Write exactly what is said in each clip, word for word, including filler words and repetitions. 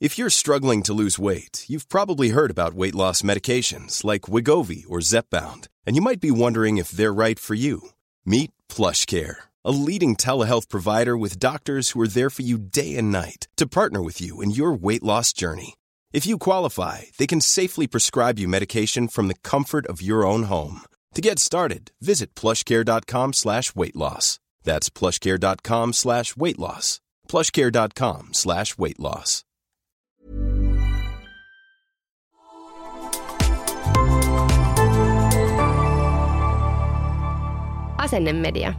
If you're struggling to lose weight, you've probably heard about weight loss medications like Wegovy or Zepbound, and you might be wondering if they're right for you. Meet PlushCare, a leading telehealth provider with doctors who are there for you day and night to partner with you in your weight loss journey. If you qualify, they can safely prescribe you medication from the comfort of your own home. To get started, visit plushcare.com slash weight loss. That's plushcare.com slash weight loss. plushcare.com slash weight loss. Asennemedia.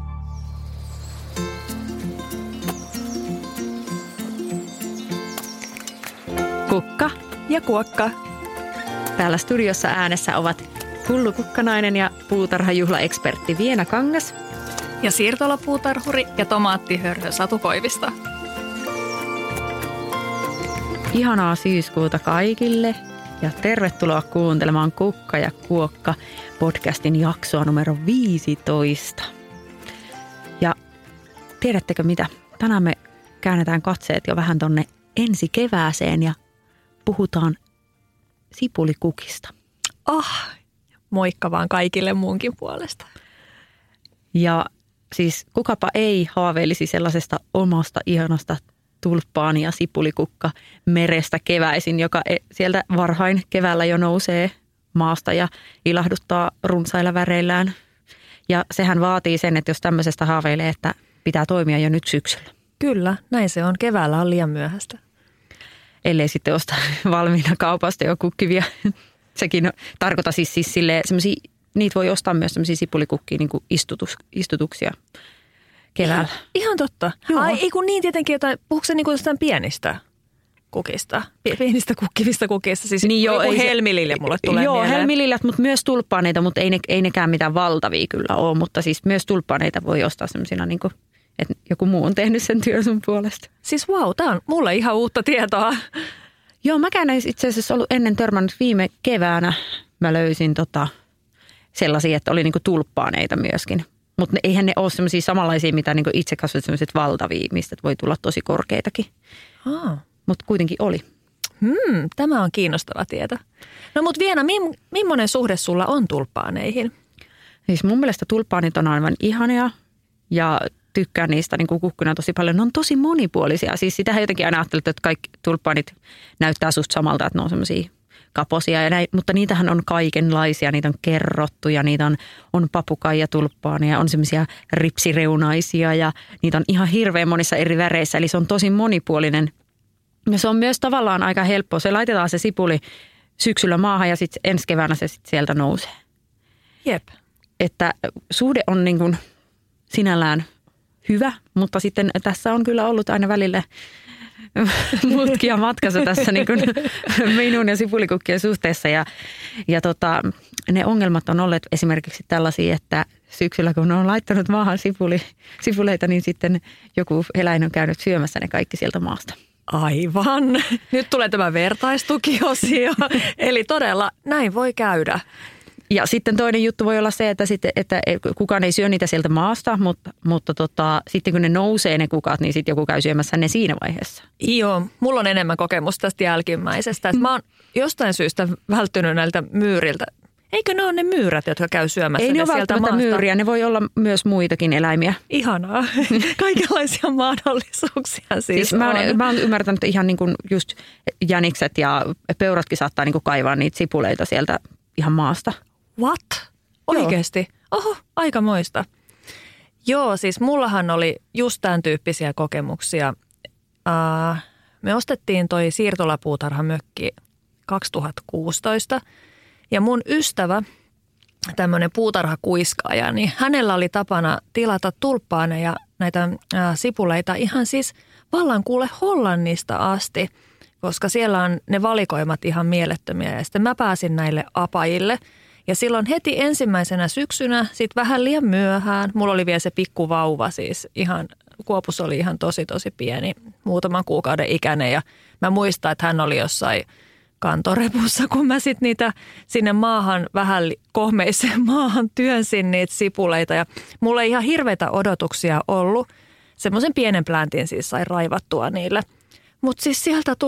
Kukka ja kuokka. Täällä studiossa äänessä ovat hullu kukkanainen ja puutarhajuhlaekspertti Viena Kangas. Ja siirtolapuutarhuri ja tomaattihörhö Satu Koivisto. Ihanaa syyskuuta kaikille ja tervetuloa kuuntelemaan Kukka ja kuokka podcastin jaksoa numero viisitoista. Ja tiedättekö mitä? Tänään me käännetään katseet jo vähän tonne ensi kevääseen ja puhutaan sipulikukista. Ah, moikka vaan kaikille muunkin puolesta. Ja siis kukapa ei haaveilisi sellaisesta omasta ihanasta tulppaani ja sipulikukka merestä keväisin, joka sieltä varhain keväällä jo nousee maasta ja ilahduttaa runsailla väreillään. Ja sehän vaatii sen, että jos tämmöisestä haaveilee, että pitää toimia jo nyt syksyllä. Kyllä, näin se on. Keväällä on liian myöhäistä. Ellei sitten ostaa valmiina kaupasta jo kukkivia. Sekin tarkoittaa siis, siis silleen, semmosia, niitä voi ostaa myös semmoisia sipulikukkia niin kuin istutus, istutuksia keväällä. Ihan, ihan totta. Joo. Ai ei kun niin tietenkin, että puhuuko se niin kuin jostain pienistä kukista? Pienistä kukkivista kukista, siis niin joo, joku helmililjat mulle tulee joo, mieleen. Joo, helmililjat, mutta myös tulppaaneita, mutta ei, ne, ei nekään mitään valtavia kyllä ole, mutta siis myös tulppaaneita voi ostaa semmoisina niin kuin, että joku muu on tehnyt sen työn sun puolesta. Siis vau, wow, tämä on mulle ihan uutta tietoa. Joo, mäkään ei itse asiassa ollut ennen törmännyt viime keväänä. Mä löysin tota sellaisia, että oli niinku tulppaaneita myöskin. Mutta eihän ne ole semmoisia samanlaisia, mitä niinku itse kasvatit semmoiset valtavia, mistä voi tulla tosi korkeitakin. Ah. Mutta kuitenkin oli. Hmm, tämä on kiinnostava tieto. No mutta Viena, mi- millainen suhde sulla on tulppaaneihin? Siis mun mielestä tulppaanit on aivan ihania ja tykkään niistä niin kuin kukkuna tosi paljon. Ne on tosi monipuolisia. Siis sitähän jotenkin aina ajattelut, että kaikki tulppaanit näyttää susta samalta, että ne on semmoisia kaposia. Ja näin, mutta niitähän on kaikenlaisia. Niitä on kerrottuja, niitä on, on papukaijatulppaania, on semmoisia ripsireunaisia ja niitä on ihan hirveän monissa eri väreissä. Eli se on tosi monipuolinen. Ja se on myös tavallaan aika helppo. Se laitetaan se sipuli syksyllä maahan ja sitten ensi keväänä se sit sieltä nousee. Jep. Että suhde on niin kuin sinällään hyvä, mutta sitten tässä on kyllä ollut aina välillä mutkia matkassa tässä niin kuin minun ja sipulikukkien suhteessa. Ja, ja tota, ne ongelmat on olleet esimerkiksi tällaisia, että syksyllä kun on laittanut maahan sipuli, sipuleita, niin sitten joku eläin on käynyt syömässä ne kaikki sieltä maasta. Aivan. Nyt tulee tämä vertaistukiosio. Eli todella näin voi käydä. Ja sitten toinen juttu voi olla se, että, sitten, että kukaan ei syö niitä sieltä maasta, mutta, mutta tota, sitten kun ne nousee ne kukat, niin sitten joku käy syömässä ne siinä vaiheessa. Joo, mulla on enemmän kokemusta tästä jälkimmäisestä. Mä oon jostain syystä välttynyt näiltä myyriltä. Eikö ne ole ne myyrät, jotka käy syömässä ei ne ne sieltä maasta? myyriä, ne voi olla myös muitakin eläimiä. Ihanaa. Kaikenlaisia mahdollisuuksia siis, siis mä oon, on. mä oon ymmärtänyt, että ihan niin kuin just jänikset ja peuratkin saattaa niin kuin kaivaa niitä sipuleita sieltä ihan maasta. What? Oikeesti? Oho, aikamoista. Joo, siis mullahan oli just tämän tyyppisiä kokemuksia. Uh, me ostettiin toi siirtolapuutarhamökki kaksituhattakuusitoista ja mun ystävä, tämmöinen puutarhakuiskaaja, niin hänellä oli tapana tilata tulppaaneja näitä uh, sipuleita ihan siis vallan kuule Hollannista asti, koska siellä on ne valikoimat ihan mielettömiä ja sitten mä pääsin näille apajille. Ja silloin heti ensimmäisenä syksynä, sitten vähän liian myöhään, mulla oli vielä se pikkuvauva siis ihan, Kuopus oli ihan tosi tosi pieni, muutaman kuukauden ikäinen ja mä muistan, että hän oli jossain kantorepussa, kun mä sitten niitä sinne maahan, vähän kohmeiseen maahan työnsin niitä sipuleita ja mulla ei ihan hirveitä odotuksia ollut. Semmoisen pienen pläntin siis sai raivattua niille, mutta siis sieltä tuli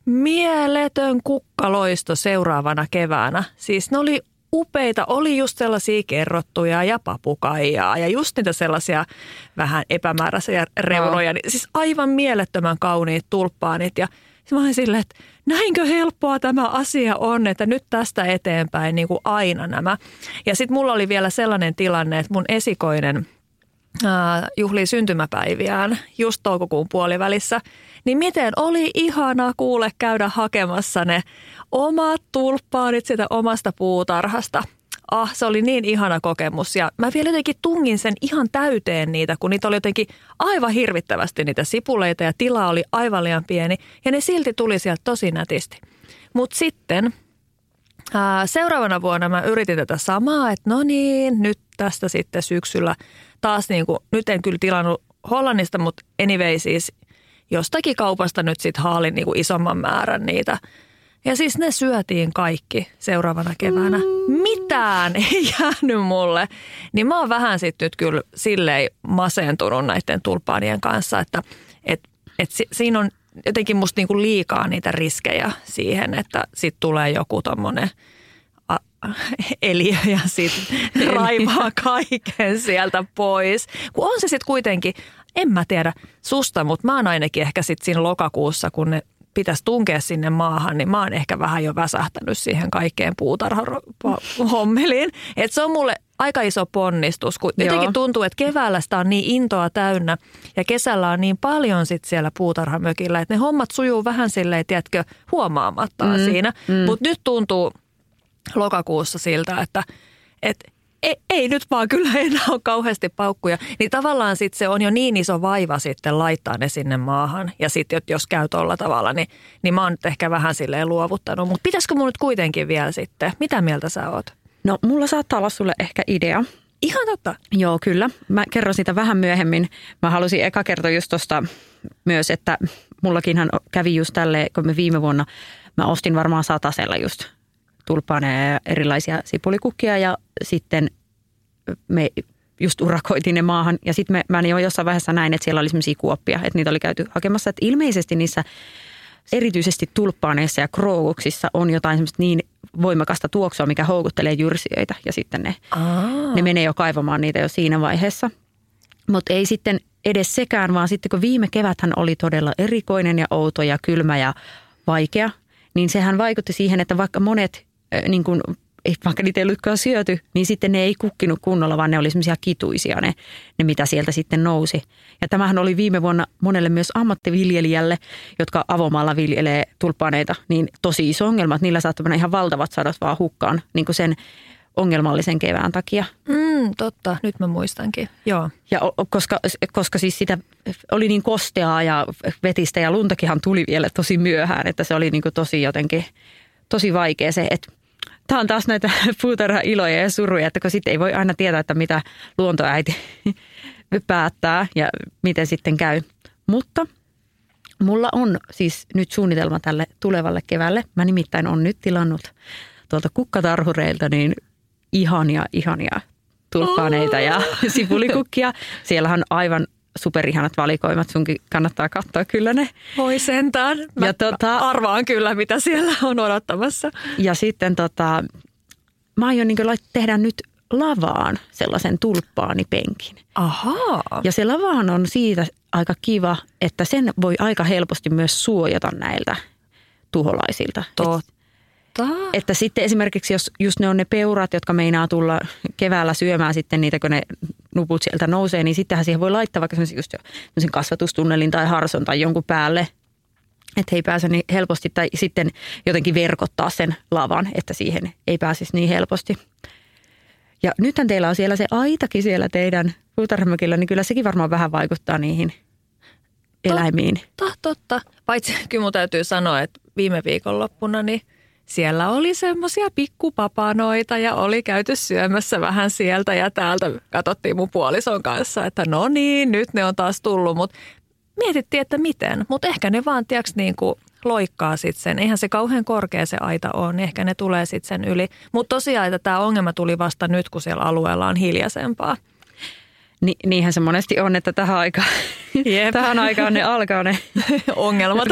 mieletön kukkaloisto seuraavana keväänä. Siis ne oli upeita, oli just sellaisia kerrottuja ja papukaijaa ja just niitä sellaisia vähän epämääräisiä reunoja. No. Siis aivan mielettömän kauniit tulppaanit ja mä olin silleen, että näinkö helppoa tämä asia on, että nyt tästä eteenpäin niin kuin aina nämä. Ja sitten mulla oli vielä sellainen tilanne, että mun esikoinen ää, juhlii syntymäpäiviään just toukokuun puolivälissä. Niin miten oli ihanaa kuule käydä hakemassa ne omat tulppaanit sitä omasta puutarhasta. Ah, se oli niin ihana kokemus ja mä vielä jotenkin tungin sen ihan täyteen niitä, kun niitä oli jotenkin aivan hirvittävästi niitä sipuleita ja tila oli aivan liian pieni ja ne silti tuli sieltä tosi nätisti. Mutta sitten ää, seuraavana vuonna mä yritin tätä samaa, että no niin, nyt tästä sitten syksyllä taas niin kuin, nyt en kyllä tilannut Hollannista, mutta anyway siis jostakin kaupasta nyt sitten haalin niin kuin isomman määrän niitä. Ja siis ne syötiin kaikki seuraavana keväänä. Mitään ei jäänyt mulle. Niin mä oon vähän sitten nyt kyllä silleen masentunut näiden tulppaanien kanssa, että et, et si, siinä on jotenkin musta niinku liikaa niitä riskejä siihen, että sit tulee joku tommonen a, eliö ja sit raivaa kaiken sieltä pois. Kun on se sitten kuitenkin, en mä tiedä susta, mutta mä oon ainakin ehkä sitten siinä lokakuussa, kun ne pitäisi tunkea sinne maahan, niin mä oon ehkä vähän jo väsähtänyt siihen kaikkeen puutarhahommeliin. Että se on mulle aika iso ponnistus, kun Joo. jotenkin tuntuu, että keväällä sitä on niin intoa täynnä ja kesällä on niin paljon sit siellä puutarhamökillä, että ne hommat sujuu vähän silleen, tiedätkö, huomaamattaan mm, siinä. Mm. Mutta nyt tuntuu lokakuussa siltä, että et, ei, ei nyt vaan kyllä enää ole kauheasti paukkuja. Niin tavallaan sitten se on jo niin iso vaiva sitten laittaa ne sinne maahan. Ja sitten jos käy tuolla tavalla, niin, niin mä oon nyt ehkä vähän silleen luovuttanut. Mutta pitäisikö mun nyt kuitenkin vielä sitten? Mitä mieltä sä oot? No mulla saattaa olla sulle ehkä idea. Ihan totta. Joo, kyllä. Mä kerron sitä vähän myöhemmin. Mä halusin eka kertoa just tuosta myös, että mullakinhan kävi just tälleen, kun me viime vuonna mä ostin varmaan satasella just tulppaaneja ja erilaisia sipulikukkia ja sitten me just urakoitiin ne maahan ja sitten me, mä jo jossain vaiheessa näin, että siellä oli sellaisia kuoppia, että niitä oli käyty hakemassa, että ilmeisesti niissä erityisesti tulppaaneissa ja kroovuksissa on jotain semmoista niin voimakasta tuoksua, mikä houkuttelee jyrsijöitä ja sitten ne, ne menee jo kaivamaan niitä jo siinä vaiheessa. Mutta ei sitten edes sekään, vaan sitten kun viime keväthän oli todella erikoinen ja outo ja kylmä ja vaikea, niin sehän vaikutti siihen, että vaikka monet, niin kun, vaikka niitä ei ollutkaan syöty, niin sitten ne ei kukkinut kunnolla, vaan ne oli semmoisia kituisia ne, ne, mitä sieltä sitten nousi. Ja tämähän oli viime vuonna monelle myös ammattiviljelijälle, jotka avomaalla viljelee tulppaaneita, niin tosi iso ongelma, että niillä saattaa mennä ihan valtavat sadot vaan hukkaan, niin kuin sen ongelmallisen kevään takia. Mm, totta, nyt mä muistankin, joo. Ja koska, koska siis sitä oli niin kosteaa ja vetistä ja luntakinhan tuli vielä tosi myöhään, että se oli niin kuin tosi jotenkin, tosi vaikea se, että tämä on taas näitä puutarha-iloja ja suruja, että kun sitten ei voi aina tietää, että mitä luontoäiti päättää ja miten sitten käy. Mutta mulla on siis nyt suunnitelma tälle tulevalle keväälle. Mä nimittäin on nyt tilannut tuolta kukkatarhureilta niin ihania, ihania tulppaaneita oh. ja sipulikukkia. Siellähän on aivan superihanat valikoimat. Sunkin kannattaa katsoa kyllä ne. Voi sentään. Mä ja tota, arvaan kyllä, mitä siellä on odottamassa. Ja sitten tota, mä aion niin kuin tehdä nyt lavaan sellaisen tulppaanipenkin. Ahaa. Ja se lavahan on siitä aika kiva, että sen voi aika helposti myös suojata näiltä tuholaisilta. Totta. Että sitten esimerkiksi, jos just ne on ne peurat, jotka meinaa tulla keväällä syömään sitten niitä, kun ne nuput sieltä nousee, niin sittenhän siihen voi laittaa vaikka just jo kasvatustunnelin tai harson tai jonkun päälle, että he ei pääse niin helposti tai sitten jotenkin verkottaa sen lavan, että siihen ei pääsisi niin helposti. Ja nythän teillä on siellä se aitakin siellä teidän puutarhamökillä, niin kyllä sekin varmaan vähän vaikuttaa niihin eläimiin. Totta, totta. Paitsi kyllä mun täytyy sanoa, että viime viikonloppuna niin siellä oli semmoisia pikkupapanoita ja oli käyty syömässä vähän sieltä ja täältä. Katsottiin mun puolison kanssa, että no niin, nyt ne on taas tullut. Mutta mietittiin, että miten. Mutta ehkä ne vaan tiiäks niin kuin loikkaa sitten sen. Eihän se kauhean korkea se aita ole, niin ehkä ne tulee sitten sen yli. Mutta tosiaan, että tämä ongelma tuli vasta nyt, kun siellä alueella on hiljaisempaa. Ni, niinhän se monesti on, että tähän aikaan, tähän aikaan ne alkaa ne ongelmat.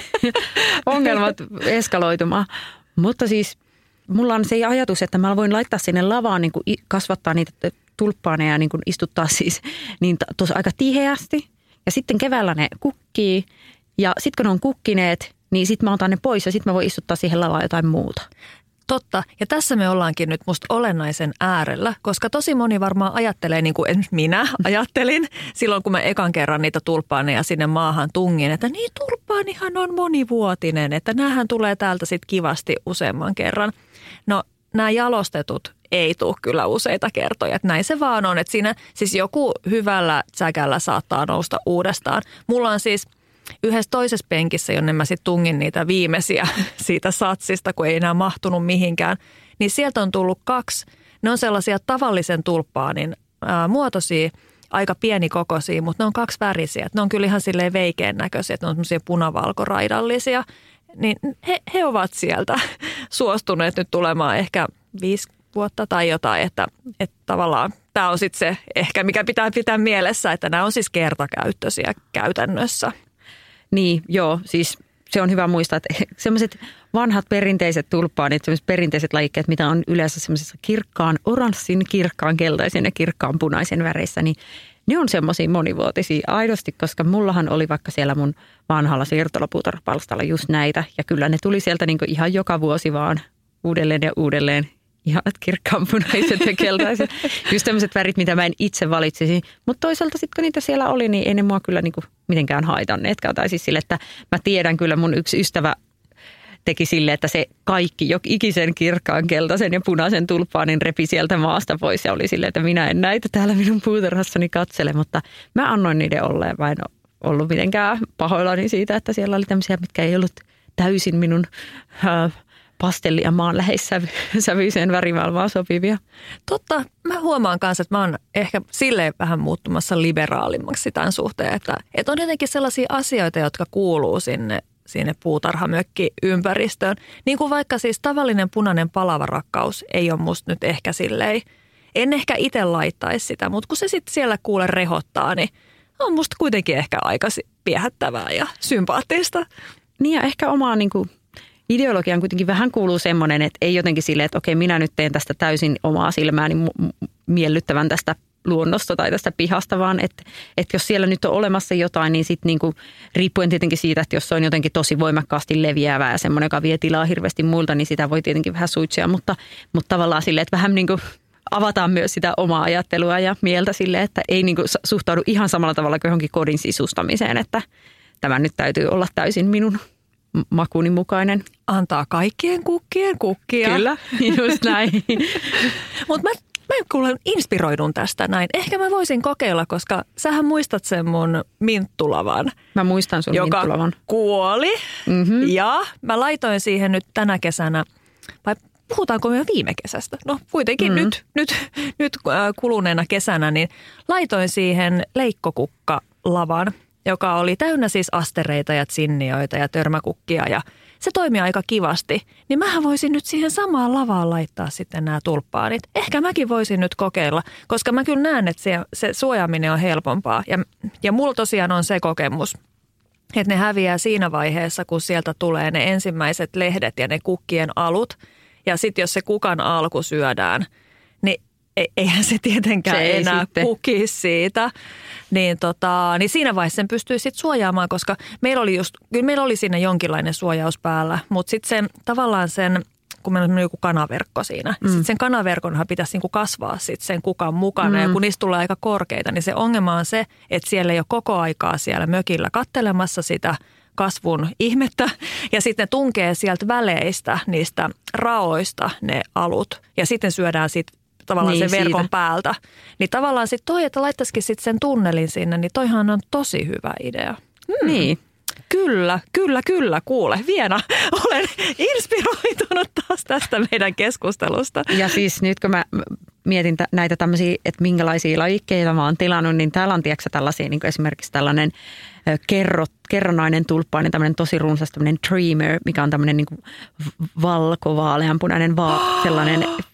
ongelmat eskaloitumaan. Mutta siis mulla on se ajatus, että mä voin laittaa sinne lavaan niin kuin kasvattaa niitä tulppaaneja ja niin kuin istuttaa siis niin tuossa aika tiheästi. Ja sitten keväällä ne kukkii ja sitten kun ne on kukkineet, niin sitten mä otan ne pois ja sitten mä voin istuttaa siihen lavaan jotain muuta. Totta. Ja tässä me ollaankin nyt musta olennaisen äärellä, koska tosi moni varmaan ajattelee, niin kuin esimerkiksi minä ajattelin silloin, kun mä ekan kerran niitä tulppaaneja sinne maahan tungin, että niin tulppaanihan on monivuotinen, että näähän tulee täältä sitten kivasti useamman kerran. No nämä jalostetut ei tule kyllä useita kertoja, että näin se vaan on, että siinä siis joku hyvällä säkällä saattaa nousta uudestaan. Mulla on siis yhdessä toisessa penkissä, jonne mä sitten tungin niitä viimeisiä siitä satsista, kun ei enää mahtunut mihinkään, niin sieltä on tullut kaksi. Ne on sellaisia tavallisen tulppaanin ää, muotoisia, aika pienikokoisia, mutta ne on kaksi värisiä. Ne on kyllä ihan silleen veikeän näköisiä, että ne on semmoisia punavalkoraidallisia. Niin he, he ovat sieltä suostuneet nyt tulemaan ehkä viisi vuotta tai jotain, että, että tavallaan tämä on sitten se ehkä, mikä pitää pitää mielessä, että nämä on siis kertakäyttöisiä käytännössä. Niin, joo, siis se on hyvä muistaa, että sellaiset vanhat perinteiset tulppaanit, sellaiset perinteiset lajikkeet, mitä on yleensä semmoisessa kirkkaan oranssin, kirkkaan keltaisen ja kirkkaan punaisen väreissä, niin ne on semmoisia monivuotisia aidosti, koska mullahan oli vaikka siellä mun vanhalla siirtolapuutarhapalstalla just näitä. Ja kyllä ne tuli sieltä niinku ihan joka vuosi vaan uudelleen ja uudelleen. Ihan kirkkaanpunaiset ja keltaiset. Just tämmöiset värit, mitä mä en itse valitsisi. Mutta toisaalta sitten kun niitä siellä oli, niin ei ne mua kyllä niinku mitenkään haitanneetkaan. Tai siis sille, että mä tiedän kyllä mun yksi ystävä teki sille, että se kaikki, ikisen kirkkaan keltaisen ja punaisen tulppaanin repi sieltä maasta pois. Ja oli silleen, että minä en näitä täällä minun puutarhassani katsele, mutta mä annoin niiden olla ja mä en ollut mitenkään pahoillani siitä, että siellä oli tämmöisiä, mitkä ei ollut täysin minun äh, pastelli- ja maanläheissävyiseen värimaailmaan sopivia. Totta. Mä huomaan kanssa, että mä oon ehkä silleen vähän muuttumassa liberaalimmaksi tämän suhteen, että, että on jotenkin sellaisia asioita, jotka kuuluu sinne sinne puutarhamökki-ympäristöön. Niin kuin vaikka siis tavallinen punainen palava rakkaus ei ole musta nyt ehkä silleen. En ehkä itse laittaisi sitä, mutta kun se sitten siellä kuule rehottaa, niin on musta kuitenkin ehkä aika viehättävää ja sympaattista. Niin ja ehkä omaan niin kuin ideologiaan kuitenkin vähän kuuluu semmoinen, että ei jotenkin silleen, että okei minä nyt teen tästä täysin omaa silmääni miellyttävän tästä luonnosta tai tästä pihasta, vaan että, että jos siellä nyt on olemassa jotain, niin sitten niinku, riippuen tietenkin siitä, että jos se on jotenkin tosi voimakkaasti leviävää ja semmoinen, joka vie tilaa hirveästi muilta, niin sitä voi tietenkin vähän suitsia, mutta, mutta tavallaan silleen, että vähän niin kuin avataan myös sitä omaa ajattelua ja mieltä silleen, että ei niinku suhtaudu ihan samalla tavalla kuin johonkin kodin sisustamiseen, että tämä nyt täytyy olla täysin minun makuni mukainen. Antaa kaikkien kukkien kukkia. Kyllä, just näin. Mutta mä Mä kuulen inspiroidun tästä näin. Ehkä mä voisin kokeilla, koska sähän muistat sen mun minttulavan. Mä muistan sun joka minttulavan. Joka kuoli. Mm-hmm. Ja mä laitoin siihen nyt tänä kesänä, vai puhutaanko me viime kesästä? No kuitenkin mm-hmm. nyt, nyt, nyt kuluneena kesänä, niin laitoin siihen leikkokukkalavan, joka oli täynnä siis astereita ja tsinnioita ja törmäkukkia ja se toimii aika kivasti, niin mähän voisin nyt siihen samaan lavaan laittaa sitten nämä tulppaanit. Ehkä mäkin voisin nyt kokeilla, koska mä kyllä näen, että se, se suojaaminen on helpompaa. Ja, ja mulla tosiaan on se kokemus, että ne häviää siinä vaiheessa, kun sieltä tulee ne ensimmäiset lehdet ja ne kukkien alut. Ja sitten jos se kukan alku syödään, niin eihän se tietenkään se enää sitten kuki siitä. Niin, tota, niin siinä vaiheessa sen pystyy sitten suojaamaan, koska meillä oli just, kyllä meillä oli siinä jonkinlainen suojaus päällä, mutta sitten sen tavallaan sen, kun meillä on joku kanaverkko siinä, mm. niin sitten sen kanaverkonhan pitäisi niinku kasvaa sitten sen kukan mukana. Mm. Ja kun niistä tulee aika korkeita, niin se ongelma on se, että siellä ei ole koko aikaa siellä mökillä kattelemassa sitä kasvun ihmettä. Ja sitten ne tunkee sieltä väleistä, niistä raoista ne alut. Ja sitten syödään sitten tavallaan niin, sen verkon siitä päältä. Niin tavallaan sitten toi, että laittaisikin sitten sen tunnelin sinne, niin toihan on tosi hyvä idea. Hmm. Niin. Kyllä, kyllä, kyllä, kuule. Viena, olen inspiroitunut taas tästä meidän keskustelusta. Ja siis nyt kun mä mietin näitä tämmöisiä, että minkälaisia lajikkeita mä oon tilannut, niin täällä on tiedätkö tällaisia, niin kuin esimerkiksi tällainen kerro, kerronainen tulppaani, tämmöinen tosi runsas tämmöinen dreamer, mikä on tämmöinen niin kuin valko-vaaleanpunainen, va- sellainen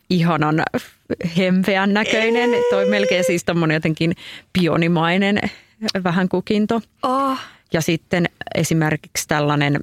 ihanan hempeän näköinen. Toi melkein siis tommonen jotenkin pionimainen vähän kukinto. Oh. Ja sitten esimerkiksi tällainen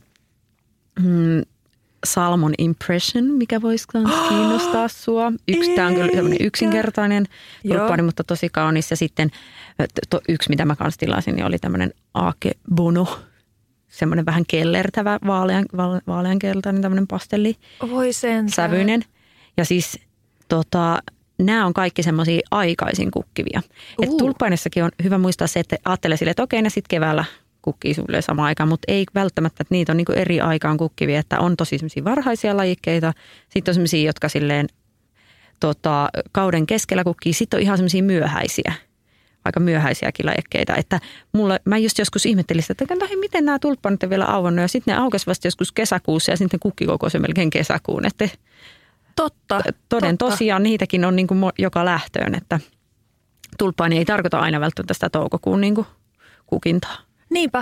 mm, Salmon Impression, mikä voisi oh. kiinnostaa sua. Yksi, tämä on kyllä tämmöinen yksinkertainen tulppaani, mutta tosi kaunis. Ja sitten to, yksi, mitä mä kanssa tilasin, niin oli tämmöinen Ake Bono. Semmoinen vähän kellertävä, vaalean, vaaleankeltainen tämmöinen pastelli. Voi sen sävyinen. Ja siis tota, nämä on kaikki semmoisia aikaisin kukkivia. Uh. Että tulppainissakin on hyvä muistaa se, että ajattelee silleen, että okei, ne sitten keväällä kukkii sulle samaan aikaan, mutta ei välttämättä, että niitä on niinku eri aikaan kukkivia, että on tosi semmoisia varhaisia lajikkeita, sitten on semmoisia, jotka silleen tota, kauden keskellä kukkii, sitten on ihan semmoisia myöhäisiä, aika myöhäisiäkin lajikkeita, että mulla, mä just joskus ihmettelin sitä, että hei, miten nämä tulppanit on vielä auvannut ja sitten ne aukesi vasta joskus kesäkuussa ja sitten kukki koko se melkein kesäkuun, että totta, toden totta. tosiaan niitäkin on niinku joka lähtöön, että tulppaani ei tarkoita aina välttämättä sitä toukokuun niinku kukintaa. Niinpä.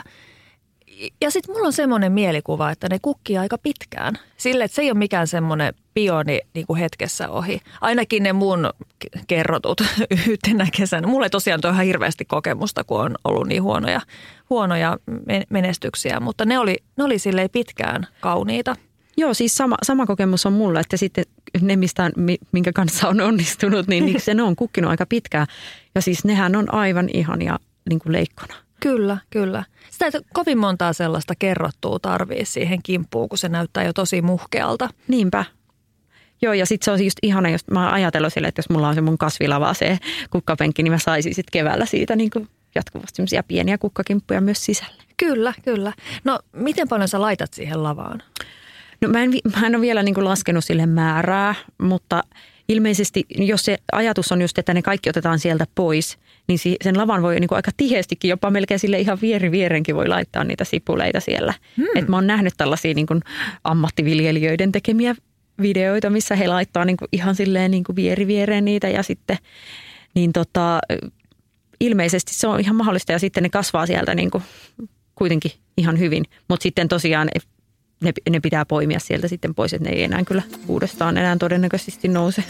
Ja sitten mulla on semmoinen mielikuva, että ne kukkii aika pitkään. Sille, että se ei ole mikään semmoinen pioni niin kuin hetkessä ohi. Ainakin ne mun kerrotut yhtenä kesänä. Mulla ei tosiaan ole ihan hirveästi kokemusta, kun on ollut niin huonoja, huonoja menestyksiä. Mutta ne oli, ne oli silleen pitkään kauniita. Joo, siis sama, sama kokemus on mulla, että sitten ne, mistä, minkä kanssa on onnistunut, niin se ne on kukkinut aika pitkään. Ja siis nehän on aivan ihania niin kuin leikkona. Kyllä, kyllä. Sitä ei kovin montaa sellaista kerrottua tarvii siihen kimppuun, kun se näyttää jo tosi muhkealta. Niinpä. Joo, ja sitten se on just ihana, jos mä oon ajatellut sille, että jos mulla on se mun kasvilava, se kukkapenkki, niin mä saisin sitten keväällä siitä niin kuin jatkuvasti semmoisia pieniä kukkakimppuja myös sisälle. Kyllä, kyllä. No, miten paljon sä laitat siihen lavaan? No mä en, mä en ole vielä niin kuin laskenut sille määrää, mutta ilmeisesti, jos se ajatus on just, että ne kaikki otetaan sieltä pois, niin sen lavan voi niin kuin aika tiheästikin, jopa melkein sille ihan vieri vierenkin voi laittaa niitä sipuleita siellä. Hmm. Et mä oon nähnyt tällaisia niin kuin ammattiviljelijöiden tekemiä videoita, missä he laittaa niin kuin ihan silleen niin kuin vieri viereen niitä ja sitten niin tota, ilmeisesti se on ihan mahdollista ja sitten ne kasvaa sieltä niin kuin kuitenkin ihan hyvin, mutta sitten tosiaan ne, ne pitää poimia sieltä sitten pois, että ne ei enää kyllä uudestaan enää todennäköisesti nouse.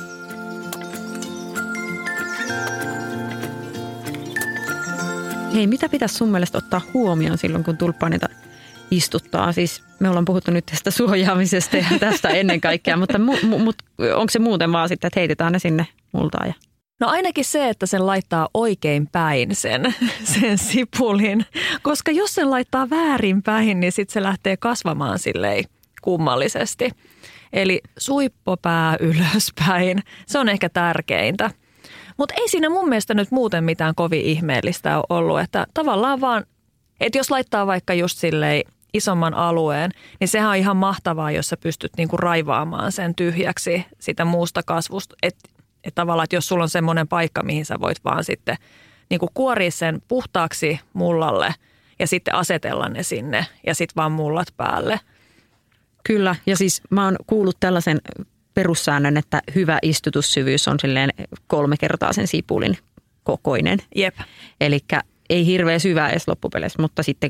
Hei, mitä pitäisi sun mielestä ottaa huomioon silloin, kun tulppaanita istuttaa? Siis me ollaan puhuttu nyt tästä suojaamisesta ja tästä ennen kaikkea, mutta mu, mu, mu, onko se muuten vaan sitten, että heitetään ne sinne multaan? Ja... No ainakin se, että sen laittaa oikein päin sen, sen sipulin, koska jos sen laittaa väärin päin, niin sitten se lähtee kasvamaan silleen kummallisesti. Eli suippopää ylöspäin, se on ehkä tärkeintä. Mutta ei siinä mun mielestä nyt muuten mitään kovin ihmeellistä ole ollut, että tavallaan vaan, että jos laittaa vaikka just silleen isomman alueen, niin sehän on ihan mahtavaa, jos sä pystyt niinku raivaamaan sen tyhjäksi sitä muusta kasvusta. Että et tavallaan, että jos sulla on semmoinen paikka, mihin sä voit vaan sitten niinku kuoria sen puhtaaksi mullalle ja sitten asetella ne sinne ja sitten vaan mullat päälle. Kyllä, ja siis mä oon kuullut tällaisen perussäännön, että hyvä istutussyvyys on silleen kolme kertaa sen sipulin kokoinen. Jep. Elikkä ei hirveän syvää edes loppupeleissä, mutta sitten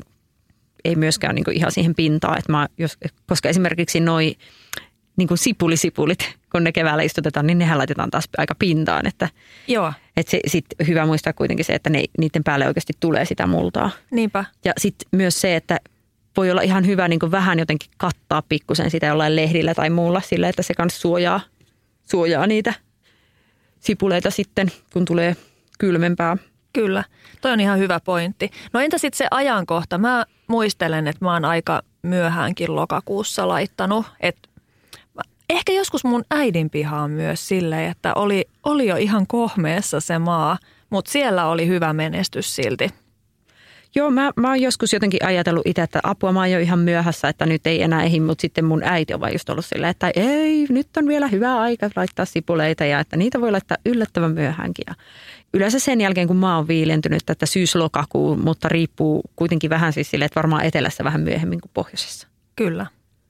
ei myöskään niin kuin ihan siihen pintaan. Että mä, jos, koska esimerkiksi noi niin kuin sipulisipulit, kun ne keväällä istutetaan, niin nehän laitetaan taas aika pintaan. Että, Joo. Että se, sit hyvä muistaa kuitenkin se, että ne, niiden päälle oikeasti tulee sitä multaa. Niinpä. Ja sitten myös se, että voi olla ihan hyvä niin kuin vähän jotenkin kattaa pikkusen sitä jollain lehdillä tai muulla sillä, että se kanssa suojaa, suojaa niitä sipuleita sitten, kun tulee kylmempää. Kyllä, toi on ihan hyvä pointti. No entä sitten se ajankohta? Mä muistelen, että mä oon aika myöhäänkin lokakuussa laittanut. Et ehkä joskus mun äidin piha on myös silleen, että oli, oli jo ihan kohmeessa se maa, mutta siellä oli hyvä menestys silti. Joo, mä, mä oon joskus jotenkin ajatellut itse, että apua mä oon jo ihan myöhässä, että nyt ei enää ehdi, mutta sitten mun äiti on vaan just ollut silleen, että ei, nyt on vielä hyvä aika laittaa sipuleita ja että niitä voi laittaa yllättävän myöhäänkin. Ja yleensä sen jälkeen, kun mä oon viilentynyt, että syys-lokakuu, mutta riippuu kuitenkin vähän siis silleen, että varmaan etelässä vähän myöhemmin kuin pohjoisessa. Kyllä.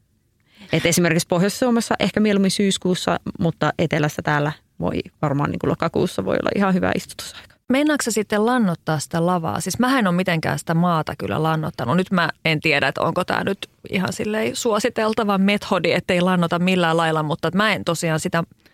Että esimerkiksi Pohjois-Suomessa ehkä mieluummin syyskuussa, mutta etelässä täällä voi varmaan niin kuin lokakuussa voi olla ihan hyvä istutusaika. Meinaatko sä sitten lannottaa sitä lavaa? Siis mä en ole mitenkään sitä maata kyllä lannottanut. Nyt mä en tiedä, että onko tämä nyt ihan silleen suositeltava metodi, ettei lannota millään lailla, mutta mä en tosiaan sitä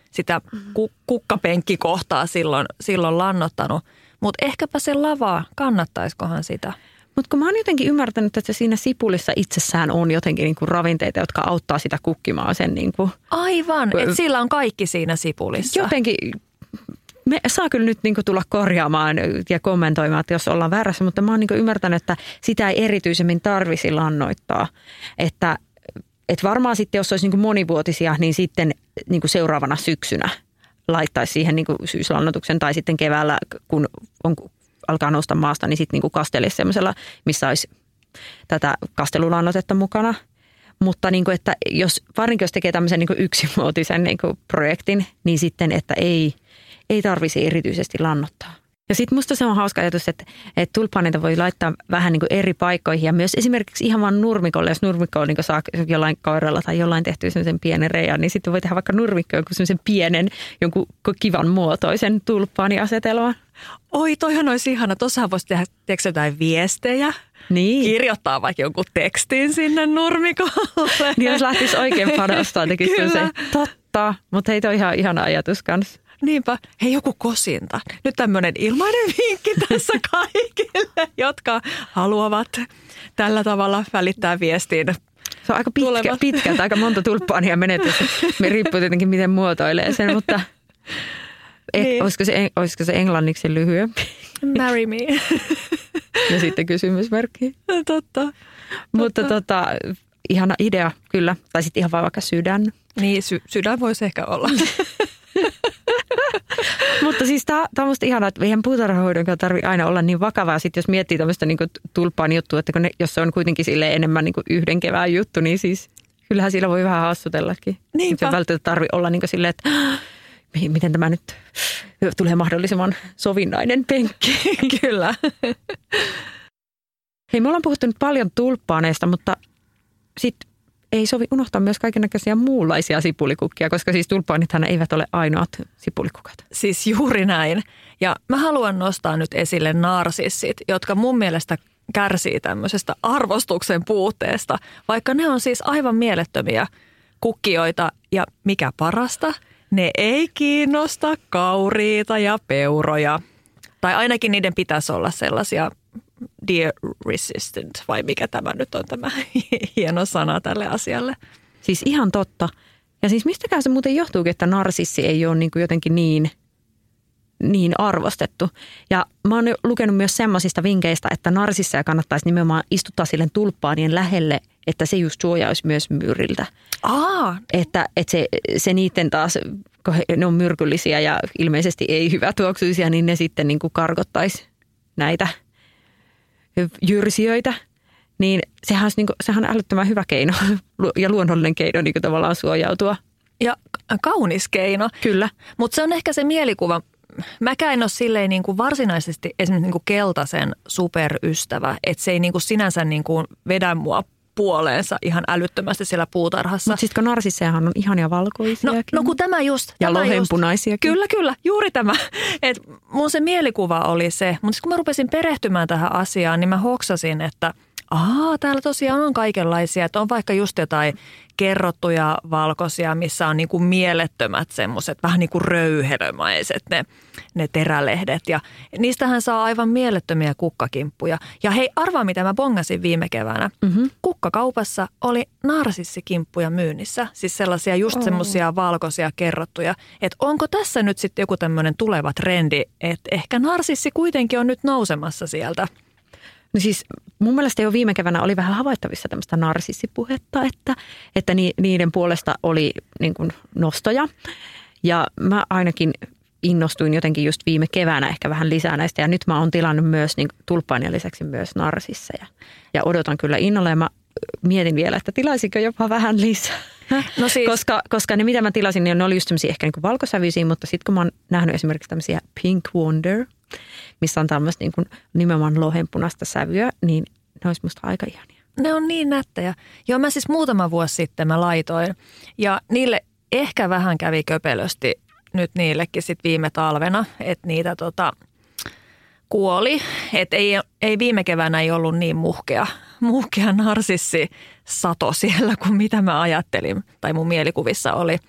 sitä ku, kukkapenkkikohtaa silloin, silloin lannottanut. Mutta ehkäpä se lava, kannattaisikohan sitä? Mutta kun mä oon jotenkin ymmärtänyt, että siinä sipulissa itsessään on jotenkin niinku ravinteita, jotka auttaa sitä kukkimaan sen niinku. Aivan, että sillä on kaikki siinä sipulissa. Jotenkin, me saa kyllä nyt niinku tulla korjaamaan ja kommentoimaan, että jos ollaan väärässä, mutta mä oon niinku ymmärtänyt, että sitä ei erityisemmin tarvisi lannoittaa. Että et varmaan sitten, jos olisi niinku monivuotisia, niin sitten niinku seuraavana syksynä laittaisi siihen niinku syyslannoituksen tai sitten keväällä, kun on alkaa nousta maasta, niin sitten niinku kastelisi semmoisella, missä olisi tätä kastelulannoitetta mukana. Mutta niinku, että jos, varsinkin jos tekee tämmöisen niinku yksimuotisen niinku projektin, niin sitten, että ei, ei tarvisi erityisesti lannoittaa. Ja sitten musta se on hauska ajatus, että, että tulppaaneita voi laittaa vähän niin kuin eri paikkoihin ja myös esimerkiksi ihan vaan nurmikolle, jos nurmikko niin saa jollain koiralla tai jollain tehtyä semmoisen pienen reiän, niin sitten voi tehdä vaikka nurmikko jonkun semmoisen pienen, jonkun kivan muotoisen tulppaaniasetelman. Oi, toihan olisi ihana. Tuossahan voisi tehdä tiedätkö, jotain viestejä. Niin. Kirjoittaa vaikka jonkun tekstin sinne nurmikolle. Niin jos lähtisi oikein panostaa, tekisi se totta, mutta hei, toi ihan ihana ajatus kanssa. Niinpä. Hei, joku kosinta. Nyt tämmöinen ilmainen vinkki tässä kaikille, jotka haluavat tällä tavalla välittää viestiin. Se on aika pitkä, pitkältä, aika monta tulppaania menetys. Me riippuu tietenkin, miten muotoilee sen, mutta et, niin. olisiko, se, olisiko se englanniksi lyhyempi? Marry me. Ja sitten kysymysmerkki. Totta. Mutta tota, ihana idea, kyllä. Tai sitten ihan vaan vaikka sydän. Niin, sy- sydän voisi ehkä olla. Mutta siis tämä on musta ihanaa, että eihän puutarhahoidon tarvitse aina olla niin vakavaa. Sitten jos miettii tämmöistä niin tulppaan juttua, että kun ne, jos se on kuitenkin silleen enemmän niin yhden kevään juttu, niin siis kyllähän sillä voi vähän hassutellakin. Niinpä. Se välttämättä tarvitse olla niin silleen, että miten tämä nyt tulee mahdollisimman sovinnainen penkki. Kyllä. Hei, me ollaan puhuttu nyt paljon tulppaaneista, mutta sitten ei sovi unohtaa myös kaikennäköisiä muunlaisia sipulikukkia, koska siis tulppaanithan eivät ole ainoat sipulikukat. Siis juuri näin. Ja mä haluan nostaa nyt esille narsissit, jotka mun mielestä kärsii tämmöisestä arvostuksen puutteesta, vaikka ne on siis aivan mielettömiä kukkijoita. Ja mikä parasta, ne ei kiinnosta kauriita ja peuroja. Tai ainakin niiden pitäisi olla sellaisia deer resistant, vai mikä tämä nyt on tämä hieno sana tälle asialle. Siis ihan totta. Ja siis mistäkään se muuten johtuukin, että narsissi ei ole niin kuin jotenkin niin, niin arvostettu. Ja mä oon lukenut myös semmoisista vinkkeistä, että narsisseja kannattaisi nimenomaan istuttaa sille tulppaanien lähelle, että se just suojaisi myös myyriltä. Aa. Että, että se, se niiden taas, kun ne on myrkyllisiä ja ilmeisesti ei hyvätuoksuisia, niin ne sitten niin kuin karkottaisi näitä jyrsijöitä, niin sehän on, niin kuin, sehän on älyttömän hyvä keino ja luonnollinen keino niin kuin tavallaan suojautua. Ja kaunis keino. Kyllä. Mutta se on ehkä se mielikuva. Mäkään en ole silleen niin kuin varsinaisesti esimerkiksi niin kuin keltaisen superystävä, että se ei niin kuin sinänsä niin kuin vedä mua puoleensa ihan älyttömästi siellä puutarhassa. Mutta sitten kun narsissejahan on ihania valkoisiakin. No, no kun tämä just. Ja lohenpunaisiakin. Kyllä, kyllä. Juuri tämä. Et mun se mielikuva oli se. Mutta kun mä rupesin perehtymään tähän asiaan, niin mä hoksasin, että aa, täällä tosiaan on kaikenlaisia. Että on vaikka just jotain kerrottuja valkoisia, missä on niinku mielettömät semmoiset vähän niin kuin röyhelömaiset ne, ne terälehdet. Ja niistähän saa aivan mielettömiä kukkakimppuja. Ja hei, arvaa mitä mä bongasin viime keväänä. Mm-hmm. Kukkakaupassa oli narsissikimppuja myynnissä. Siis sellaisia just oh. semmoisia valkoisia kerrottuja. Että onko tässä nyt sitten joku tämmöinen tuleva trendi, että ehkä narsissi kuitenkin on nyt nousemassa sieltä. No siis mun mielestä jo viime keväänä oli vähän havaittavissa tämmöistä narsissipuhetta, että, että ni, niiden puolesta oli niin kuin nostoja. Ja mä ainakin innostuin jotenkin just viime keväänä ehkä vähän lisää näistä. Ja nyt mä oon tilannut myös niin tulppaanien lisäksi myös narsisseja. Ja odotan kyllä innolla ja mä mietin vielä, että tilaisinko jopa vähän lisää. No siis. koska, koska ne mitä mä tilasin, niin ne oli just tämmöisiä ehkä niin kuin valkosävyisiä, mutta sitten kun mä oon nähnyt esimerkiksi tämmöisiä Pink Wonder, missä on tämmöistä niin kuin nimenomaan lohenpunaista sävyä, niin ne olisi musta aika ihania. Ne on niin nättejä. Joo, mä siis muutama vuosi sitten mä laitoin ja niille ehkä vähän kävi köpelösti nyt niillekin sitten viime talvena, että niitä tota kuoli. Että ei, ei viime keväänä ei ollut niin muhkea, muhkea narsissi sato siellä kuin mitä mä ajattelin tai mun mielikuvissa oli.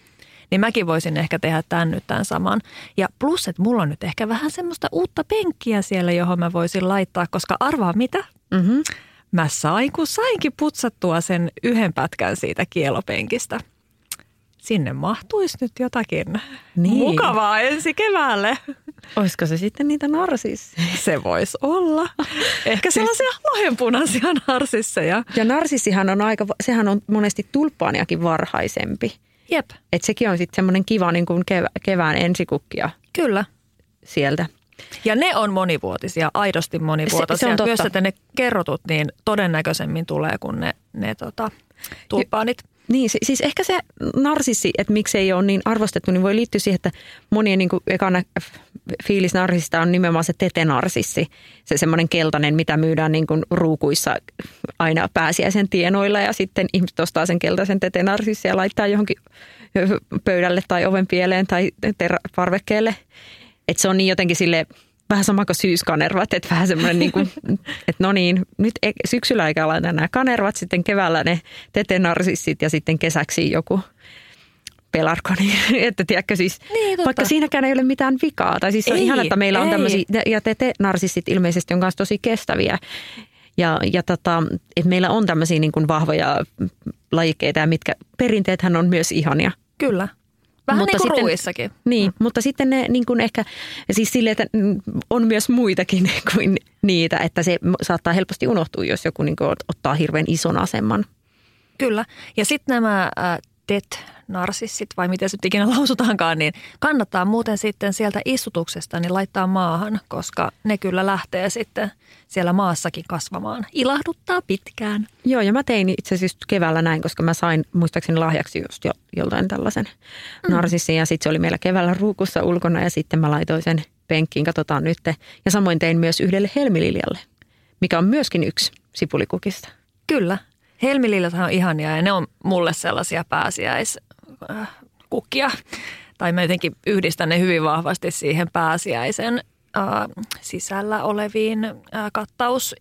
niin mäkin voisin ehkä tehdä tämän nyt tämän saman. Ja plus, että mulla on nyt ehkä vähän semmoista uutta penkkiä siellä, johon mä voisin laittaa, koska arvaa mitä? Mm-hmm. Mä sain, kun sainkin putsattua sen yhden pätkän siitä kielopenkistä. Sinne mahtuisi nyt jotakin niin mukavaa ensi keväälle. Olisiko se sitten niitä narsisseja? Se voisi olla. Ehkä sellaisia lohenpunaisia narsisseja. Ja narsissihan on aika, sehän on monesti tulppaaniakin varhaisempi. Jep. Että sekin on sitten semmoinen kiva niin kuin kevä, kevään ensikukkia. Kyllä. Sieltä. Ja ne on monivuotisia, aidosti monivuotisia. Se, se on myös, että ne kerrotut niin todennäköisemmin tulee kuin ne, ne tota, tulppaanit. Niin, siis ehkä se narsissi, että miksi ei ole niin arvostettu, niin voi liittyä siihen, että monien niin kuin ekana fiilis narsista on nimenomaan se tetenarsissi. Se semmoinen keltainen, mitä myydään niin kuin ruukuissa aina pääsiäisen tienoilla ja sitten ihmiset ostaa sen keltaisen tetenarsissi ja laittaa johonkin pöydälle tai oven pieleen tai ter- parvekkeelle. Että se on niin jotenkin sille vähän sama kuin syyskanervat, että vähän semmoinen niin kuin, että no niin, nyt syksyllä eikä laita nämä kanervat, sitten keväällä ne tetenarsissit ja sitten kesäksi joku pelarkoni. Että tiedätkö siis, niin, vaikka siinäkään ei ole mitään vikaa. Tai siis se on ei, ihana, että meillä on ei. tämmöisiä, ja tetenarsissit ilmeisesti on myös tosi kestäviä. Ja, ja tota, että meillä on tämmöisiä niin kuin vahvoja lajikkeita, mitkä perinteethän on myös ihania. Kyllä. Vähän mutta niin kuin sitten, ruuissakin. Niin, mm. mutta sitten ne niin kuin ehkä, siis silleen, että on myös muitakin kuin niitä, että se saattaa helposti unohtua, jos joku niin kuin ottaa hirveän ison aseman. Kyllä. Ja sitten nämä äh, tet-narsissit, vai miten se ikinä lausutaankaan, niin kannattaa muuten sitten sieltä istutuksesta niin laittaa maahan, koska ne kyllä lähtee sitten siellä maassakin kasvamaan. Ilahduttaa pitkään. Joo, ja mä tein itse asiassa keväällä näin, koska mä sain muistaakseni lahjaksi just jo, joltain tällaisen mm. narsissin. Ja sitten se oli meillä keväällä ruukussa ulkona ja sitten mä laitoin sen penkkiin, katsotaan nyt. Ja samoin tein myös yhdelle helmililjalle, mikä on myöskin yksi sipulikukista. Kyllä. Helmililjathan on ihania ja ne on mulle sellaisia pääsiäiskukkia. Tai mä jotenkin yhdistän ne hyvin vahvasti siihen pääsiäisen äh, sisällä oleviin äh, kattaus.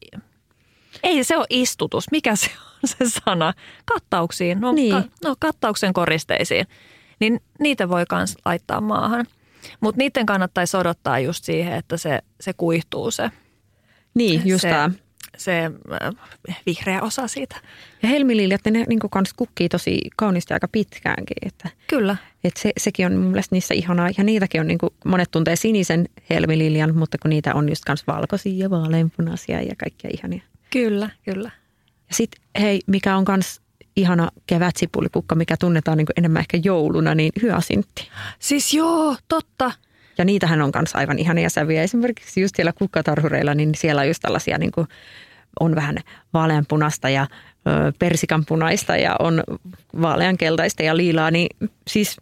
Ei se ole istutus. Mikä se on se sana? Kattauksiin. No, niin. ka, no kattauksen koristeisiin. Niin niitä voi myös laittaa maahan. Mutta niiden kannattaisi odottaa just siihen, että se, se kuihtuu se. Niin, just tämä. Se äh, vihreä osa siitä. Ja helmililjat, ne niin kuin kans kukkii tosi kauniisti aika pitkäänkin. Että, Kyllä. Että se, sekin on mun mielestä niissä ihanaa. Ja niitäkin on, niin kuin, monet tuntee sinisen helmililjan, mutta kun niitä on just kans valkoisia ja vaaleanpunaisia ja kaikkia ihania. Kyllä, kyllä. Ja sitten hei, mikä on kans ihana kevätsipulikukka, mikä tunnetaan niin kuin enemmän ehkä jouluna, niin hyasintti. Siis joo, totta. Ja niitähän on myös aivan ihania sävyjä. Esimerkiksi just siellä kukkatarhureilla, niin siellä on just tällaisia, niin kuin, on vähän vaaleanpunasta ja ö, persikanpunaista ja on vaaleankeltaista ja liilaa. Niin siis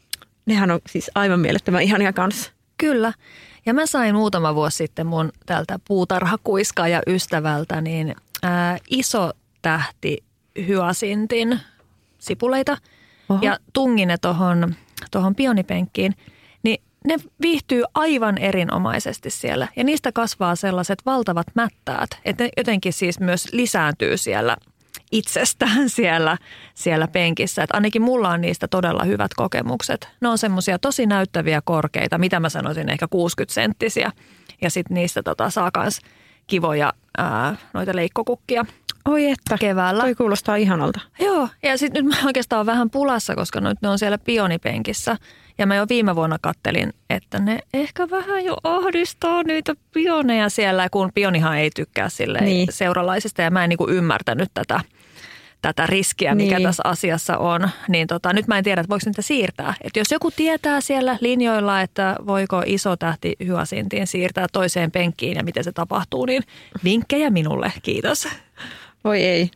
nehän on siis aivan mielettömän ihania kanssa. Kyllä. Ja mä sain muutama vuosi sitten mun tältä puutarhakuiskaaja ystävältä niin ää, iso tähti hyasintin sipuleita. Oho. Ja tungin ne tohon, tohon pionipenkkiin. Niin ne viihtyy aivan erinomaisesti siellä ja niistä kasvaa sellaiset valtavat mättäät, että ne jotenkin siis myös lisääntyy siellä itsestään siellä, siellä penkissä. Että ainakin mulla on niistä todella hyvät kokemukset. Ne on semmoisia tosi näyttäviä korkeita, mitä mä sanoisin ehkä kuusikymmentä senttisiä ja sitten niistä tota, saa myös kivoja ää, noita leikkokukkia. Oi että, keväällä. Toi kuulostaa ihanalta. Joo, ja sitten nyt mä oikeastaan olen vähän pulassa, koska nyt ne on siellä pionipenkissä. Ja mä jo viime vuonna kattelin, että ne ehkä vähän jo ahdistaa niitä pioneja siellä, kun pionihan ei tykkää silleen niin. seuralaisista. Ja mä en niin kuin ymmärtänyt tätä, tätä riskiä, mikä niin. tässä asiassa on. Niin tota, nyt mä en tiedä, että voiko niitä siirtää. Että jos joku tietää siellä linjoilla, että voiko iso tähti hyasintiin siirtää toiseen penkkiin ja miten se tapahtuu, niin vinkkejä minulle. Kiitos. Voi ei.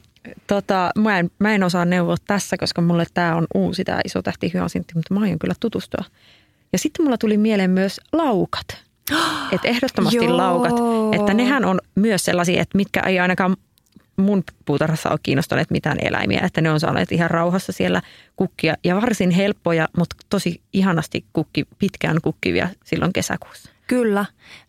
Tota, mä, en, mä en osaa neuvoa tässä, koska mulle tämä on uusi, tämä iso tähti hyasintti, mutta mä aion kyllä tutustua. Ja sitten mulla tuli mieleen myös laukat. Että ehdottomasti laukat. Että nehän on myös sellaisia, että mitkä ei ainakaan mun puutarhassa ole kiinnostaneet mitään eläimiä. Että ne on saaneet ihan rauhassa siellä kukkia ja varsin helppoja, mutta tosi ihanasti kukki, pitkään kukkivia silloin kesäkuussa. Kyllä.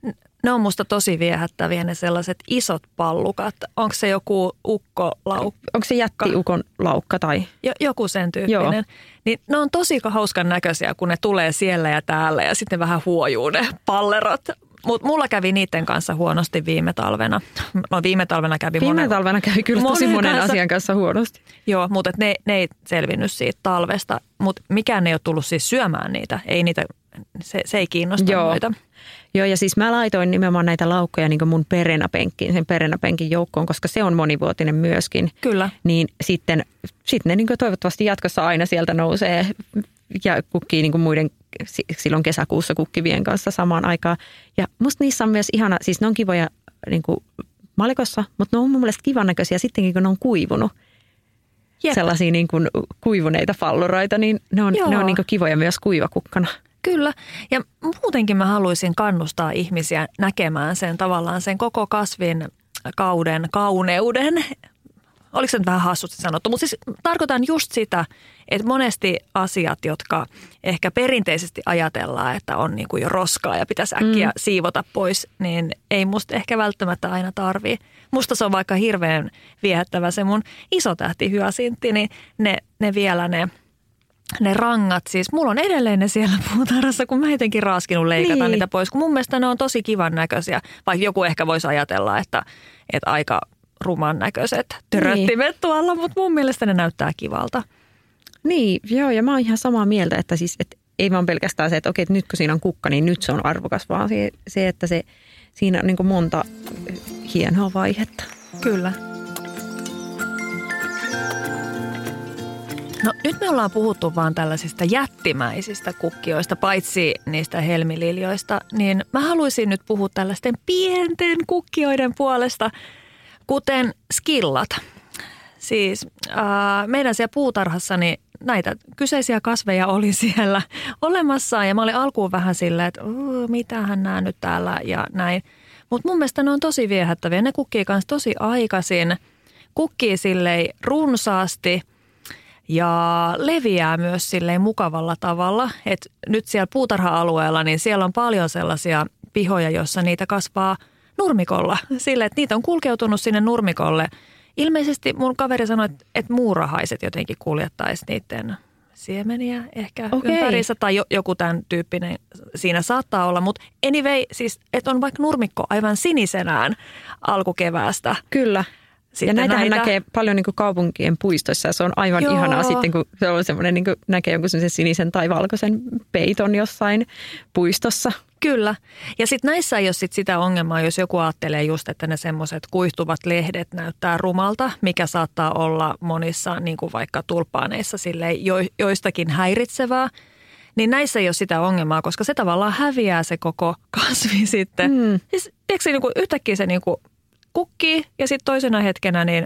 Ne on musta tosi viehättäviä ne sellaiset isot pallukat. Onko se joku ukkolaukka? Onko se jättiukon laukka tai? Jo, joku sen tyyppinen. Joo. Niin ne on tosi hauskan näköisiä, kun ne tulee siellä ja täällä ja sitten vähän huojuu ne pallerot. Mutta mulla kävi niiden kanssa huonosti viime talvena. No viime talvena kävi Viime monen, talvena kävi kyllä tosi monen, monen kanssa. asian kanssa huonosti. Joo, mutta ne, ne ei selvinnyt siitä talvesta. Mutta mikään ei ole tullut siis syömään niitä. Ei niitä, se, se ei kiinnosta Joo. noita. Joo, ja siis mä laitoin nimenomaan näitä laukkoja niin kuin mun perenäpenkkiin, sen perenäpenkin joukkoon, koska se on monivuotinen myöskin. Kyllä. Niin sitten, sitten ne niin kuin toivottavasti jatkossa aina sieltä nousee ja kukkii niin kuin muiden silloin kesäkuussa kukkivien kanssa samaan aikaan. Ja musta niissä on myös ihana, siis ne on kivoja niin kuin malikossa, mutta ne on mun mielestä kivan näköisiä sittenkin, kun ne on kuivunut. Jep. Sellaisia niin kuin kuivuneita falluroita, niin ne on, ne on niin kuin kivoja myös kuivakukkana. Kyllä. Ja muutenkin mä haluaisin kannustaa ihmisiä näkemään sen tavallaan sen koko kasvin kauden kauneuden. Oliko se nyt vähän hassusti sanottu, mutta siis tarkoitan just sitä, että monesti asiat, jotka ehkä perinteisesti ajatellaan, että on niin kuin jo roskaa ja pitäisi äkkiä mm. siivota pois, niin ei musta ehkä välttämättä aina tarvii. Musta se on vaikka hirveän viehättävä se mun isotähti hyasintti, niin ne, ne vielä ne... Ne rangat siis, mulla on edelleen ne siellä puutarhassa, kun mä jotenkin raaskinut leikata niin. niitä pois. Kun mun mielestä ne on tosi kivan näköisiä, vaikka joku ehkä voisi ajatella, että, että aika ruman näköiset töröttimet niin. tuolla, mutta mun mielestä ne näyttää kivalta. Niin, joo, ja mä oon ihan samaa mieltä, että siis, että ei vaan pelkästään se, että okei, että nyt kun siinä on kukka, niin nyt se on arvokas, vaan se, se että se, siinä on niin kuin monta hienoa vaihetta. Kyllä. No nyt me ollaan puhuttu vaan tällaisista jättimäisistä kukkioista, paitsi niistä helmililjoista, niin mä haluaisin nyt puhua tällaisten pienten kukkioiden puolesta, kuten skillat. Siis äh, meidän siellä puutarhassa niin näitä kyseisiä kasveja oli siellä olemassa ja mä olin alkuun vähän silleen, että mitähän nämä nyt täällä ja näin. Mutta mun mielestä ne on tosi viehättäviä, ne kukkii kanssa tosi aikaisin, kukkii silleen runsaasti. Ja leviää myös silleen mukavalla tavalla, että nyt siellä puutarha-alueella, niin siellä on paljon sellaisia pihoja, joissa niitä kasvaa nurmikolla. Sille, että niitä on kulkeutunut sinne nurmikolle. Ilmeisesti mun kaveri sanoi, että, että muurahaiset jotenkin kuljettaisi niiden siemeniä ehkä okay. ympärissä. Tai jo, joku tämän tyyppinen siinä saattaa olla. Mutta anyway, siis että on vaikka nurmikko aivan sinisenään alkukeväästä. Kyllä. Sitten ja näitähän näitä näkee paljon niin kuin kaupunkien puistoissa ja se on aivan Joo. ihanaa sitten, kun se on semmoinen, niin kuin näkee jonkun semmoisen sinisen tai valkoisen peiton jossain puistossa. Kyllä. Ja sitten näissä ei ole sit sitä ongelmaa, jos joku ajattelee just, että ne semmoiset kuihtuvat lehdet näyttää rumalta, mikä saattaa olla monissa, niin kuin vaikka tulppaaneissa, silleen jo, joistakin häiritsevää. Niin näissä ei ole sitä ongelmaa, koska se tavallaan häviää se koko kasvi sitten. Mm. Siis, eikö se niin kuin, yhtäkkiä se niin kuin kukkii ja sitten toisena hetkenä niin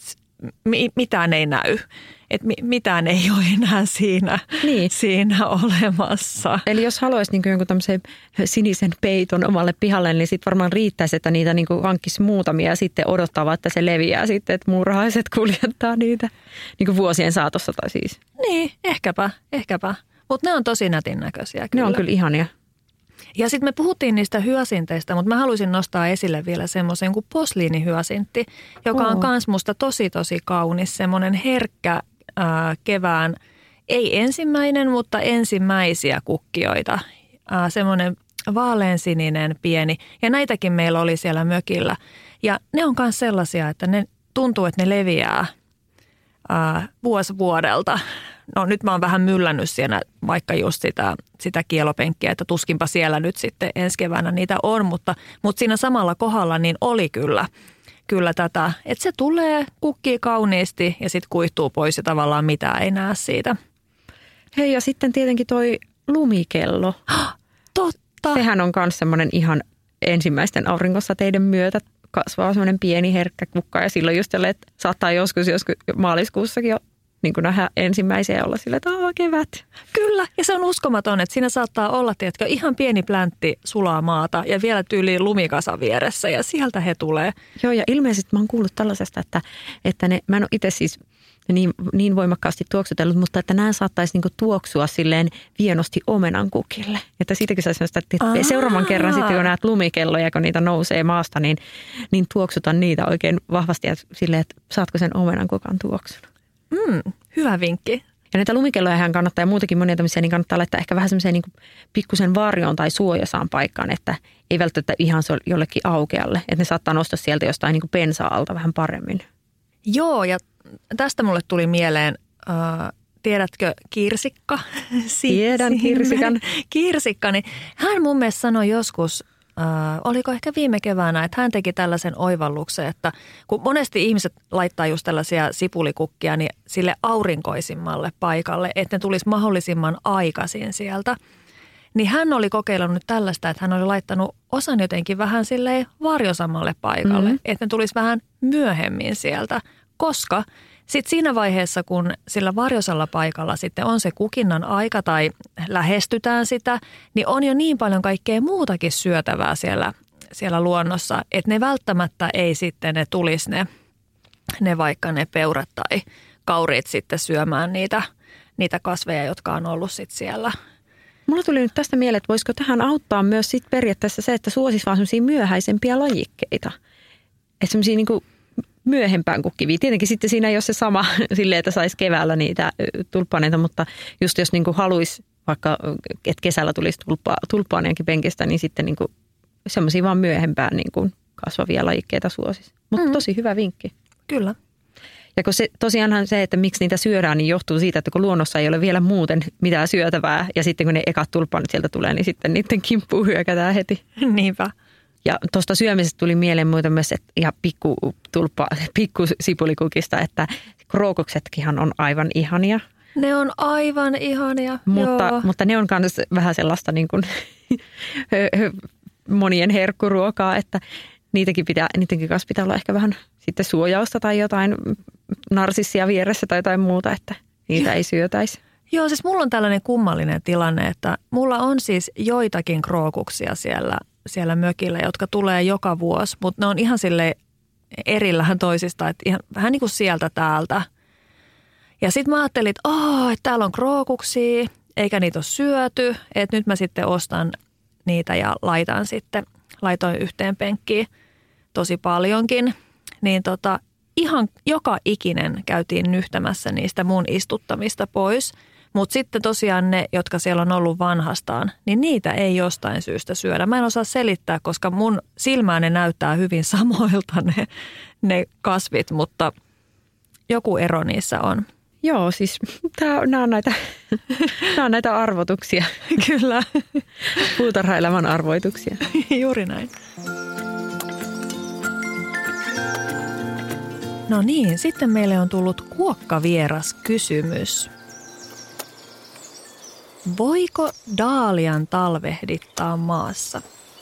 mitään ei näy. Että mitään ei ole enää siinä, niin. siinä olemassa. Eli jos haluaisi niin jonkun tämmöisen sinisen peiton omalle pihalle, niin sitten varmaan riittäisi, että niitä niin hankkisi muutamia ja sitten odottaa, että se leviää sitten, että muurahaiset kuljettaa niitä niin vuosien saatossa tai siis. Niin, ehkäpä, ehkäpä. Mutta ne on tosi nätin näköisiä kyllä. Ne on kyllä ihania. Ja sitten me puhuttiin niistä hyasinteista, mutta mä haluaisin nostaa esille vielä semmoisen kuin posliinihyasintti, joka on kans musta tosi tosi kaunis, semmoinen herkkä ää, kevään, ei ensimmäinen, mutta ensimmäisiä kukkioita, ää, semmoinen vaaleansininen pieni. Ja näitäkin meillä oli siellä mökillä. Ja ne on myös sellaisia, että ne tuntuu, että ne leviää ää, vuosi vuodelta. No nyt mä oon vähän myllännyt siellä vaikka just sitä, sitä kielopenkkiä, että tuskinpa siellä nyt sitten ensi keväänä niitä on, mutta, mutta siinä samalla kohdalla niin oli kyllä, kyllä tätä, että se tulee, kukkii kauniisti ja sitten kuihtuu pois ja tavallaan mitään ei näe siitä. Hei ja sitten tietenkin toi lumikello. Totta. Sehän on myös semmoinen ihan ensimmäisten aurinkosateiden myötä kasvaa semmoinen pieni herkkä kukka ja silloin just tälle, että saattaa joskus, joskus maaliskuussakin jo niin kuin nähdä ensimmäisiä olla sillä, että aah, kevät. Kyllä, ja se on uskomaton, että siinä saattaa olla, tiedätkö, ihan pieni pläntti sulaa maata ja vielä tyyliin lumikasa vieressä ja sieltä he tulee. Joo, ja ilmeisesti mä oon kuullut tällaisesta, että, että ne, mä en ole itse siis niin, niin voimakkaasti tuoksutellut, mutta että nämä saattaisi niinku tuoksua silleen vienosti omenankukille. Että siitäkin saisi sitä, että Aa. seuraavan kerran sitten kun näet lumikelloja, kun niitä nousee maasta, niin, niin tuoksuta niitä oikein vahvasti ja silleen, että saatko sen omenankukan tuoksun. Mm, hyvä vinkki. Ja näitä lumikelloja kannattaa ja muutakin monia tämmöisiä, niin kannattaa laittaa ehkä vähän semmoiseen niin pikkusen varjoon tai suojasaan paikkaan, että ei välttämättä ihan se jollekin aukealle. Että ne saattaa nostaa sieltä jostain niin pensa-alta vähän paremmin. Joo, ja tästä mulle tuli mieleen, äh, tiedätkö kirsikka? Tiedän kirsikan. Kirsikka, niin hän mun mielestä sanoi joskus, äh, oliko ehkä viime keväänä, että hän teki tällaisen oivalluksen, että kun monesti ihmiset laittaa just tällaisia sipulikukkia niin sille aurinkoisimmalle paikalle, että ne tulisi mahdollisimman aikaisin sieltä. Niin hän oli kokeillut nyt tällaista, että hän oli laittanut osan jotenkin vähän silleen varjosammalle paikalle, mm-hmm. että ne tulisi vähän myöhemmin sieltä, koska sitten siinä vaiheessa, kun sillä varjosalla paikalla sitten on se kukinnan aika tai lähestytään sitä, niin on jo niin paljon kaikkea muutakin syötävää siellä, siellä luonnossa, että ne välttämättä ei sitten ne tulisi ne, ne vaikka ne peurat tai kauriit sitten syömään niitä, niitä kasveja, jotka on ollut sitten siellä. Mulla tuli nyt tästä mieleen, että voisiko tähän auttaa myös sit periaatteessa se, että suosisi vaan semmoisia myöhäisempiä lajikkeita. Että semmoisia niin kuin myöhempään kukkivia. Tietenkin sitten siinä ei ole se sama silleen, että saisi keväällä niitä tulppaaneita, mutta just jos niin kuin haluaisi vaikka, että kesällä tulisi tulppa, tulppaaniakin penkistä, niin sitten niin kuin semmoisia vaan myöhempään niin kuin kasvavia lajikkeita suosisi. Mutta mm. tosi hyvä vinkki. Kyllä. Ja kun se, tosiaanhan se, että miksi niitä syödään, niin johtuu siitä, että kun luonnossa ei ole vielä muuten mitään syötävää ja sitten kun ne ekat tulppaanit sieltä tulee, niin sitten niiden kimppuun hyökätään heti. Niinpä. Ja tuosta syömisestä tuli mieleen muuta myös, että ja pikku, tulppa, pikku sipulikukista, että krookuksetkinhan on aivan ihania. Ne on aivan ihania, mutta, joo. Mutta ne on myös vähän sellaista niin kuin monien herkkuruokaa, että niitäkin pitää, niidenkin kanssa pitää olla ehkä vähän sitten suojausta tai jotain narsissia vieressä tai jotain muuta, että niitä ei syötäisi. Joo, siis mulla on tällainen kummallinen tilanne, että mulla on siis joitakin krookuksia siellä, siellä mökillä, jotka tulee joka vuosi, mutta ne on ihan silleen erillähän toisista, että ihan, vähän niin kuin sieltä täältä. Ja sitten mä ajattelin, että, oh, että täällä on krookuksia, eikä niitä ole syöty, että nyt mä sitten ostan niitä ja laitan sitten, laitoin yhteen penkkiin tosi paljonkin, niin tota, ihan joka ikinen käytiin nyhtämässä niistä mun istuttamista pois. Mutta sitten tosiaan ne, jotka siellä on ollut vanhastaan, niin niitä ei jostain syystä syödä. Mä en osaa selittää, koska mun silmään ne näyttää hyvin samoilta ne, ne kasvit, mutta joku ero niissä on. Joo, siis nämä on näitä, on näitä arvotuksia. Kyllä. Puutarhaelämän arvoituksia. Juuri näin. No niin, sitten meille on tullut kuokkavieras kysymys. Voiko daalian talvehdittaa maassa?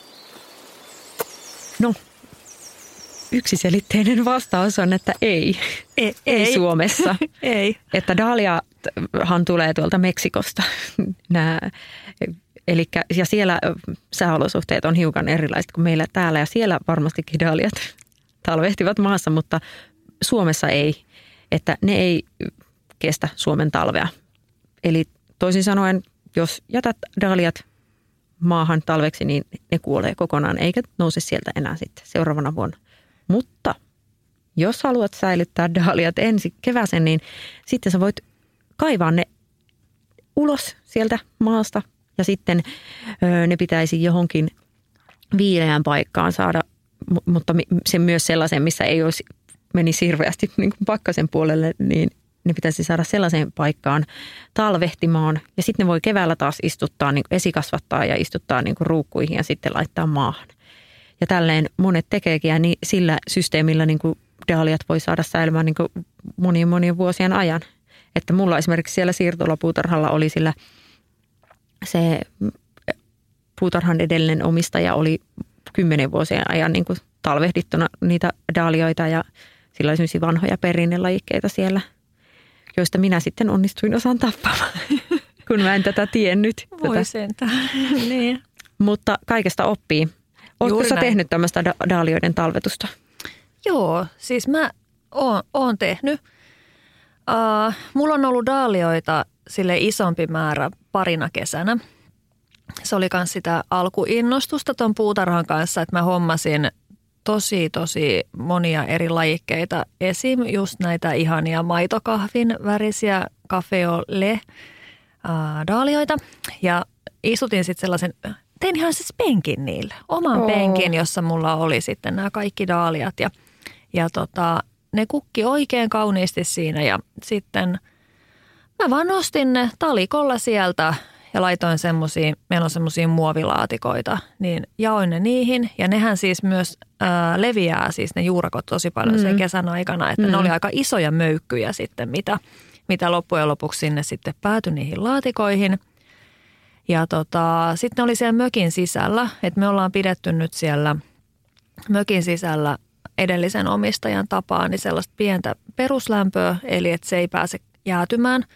No, yksiselitteinen vastaus on, että ei. Ei, ei Suomessa. Ei. Että daaliahan tulee tuolta Meksikosta. Nää, elikkä, ja siellä sääolosuhteet on hiukan erilaiset kuin meillä täällä. Ja siellä varmastikin daaliat talvehtivat maassa, mutta Suomessa ei. Että ne ei kestä Suomen talvea. Eli toisin sanoen, jos jätät daaliat maahan talveksi, niin ne kuolee kokonaan, eikä nouse sieltä enää sitten seuraavana vuonna. Mutta jos haluat säilyttää daaliat ensi keväsen, niin sitten sä voit kaivaa ne ulos sieltä maasta ja sitten ne pitäisi johonkin viileään paikkaan saada, mutta se myös sellaisen, missä ei olisi menisi hirveästi niin kuin pakkasen puolelle, niin ne pitäisi saada sellaiseen paikkaan talvehtimaan ja sitten ne voi keväällä taas istuttaa, niin kuin esikasvattaa ja istuttaa niin kuin ruukkuihin ja sitten laittaa maahan. Ja tälleen monet tekeekin ja niin sillä systeemillä niin kuin daaliat voi saada säilymään niin kuin monien monien vuosien ajan. Että mulla esimerkiksi siellä siirtolapuutarhalla oli sillä se puutarhan edellinen omistaja oli kymmenen vuosien ajan niin kuin talvehdittuna niitä daalioita ja sillä oli sellaisia vanhoja perinnelajikkeita siellä, joista minä sitten onnistuin osan tappamaan, kun mä en tätä tiennyt. Voi sentään, niin. Mutta kaikesta oppii. Oletko sä tehnyt tämmöistä da- daalioiden talvetusta? Joo, siis mä oon, oon tehnyt. Uh, mulla on ollut daalioita sille isompi määrä parina kesänä. Se oli myös sitä alkuinnostusta ton puutarhan kanssa, että mä hommasin tosi, tosi monia eri lajikkeita. Esim. Just näitä ihania maitokahvin värisiä Café au lait uh, daalioita. Ja istutin sitten sellaisen, tein ihan siis penkin niille. Oman oh. penkin, jossa mulla oli sitten nämä kaikki daaliat. Ja, ja tota, ne kukki oikein kauniisti siinä ja sitten mä vaan nostin ne talikolla sieltä. Ja laitoin semmosia, meillä on semmosia muovilaatikoita, niin jaoin ne niihin. Ja nehän siis myös ää, leviää siis ne juurakot tosi paljon sen mm. kesän aikana. Että mm. ne oli aika isoja möykkyjä sitten, mitä, mitä loppujen lopuksi sinne sitten päätyi niihin laatikoihin. Ja tota, sitten ne oli siellä mökin sisällä, että me ollaan pidetty nyt siellä mökin sisällä edellisen omistajan tapaan niin sellaista pientä peruslämpöä, eli että se ei pääse jäätymään.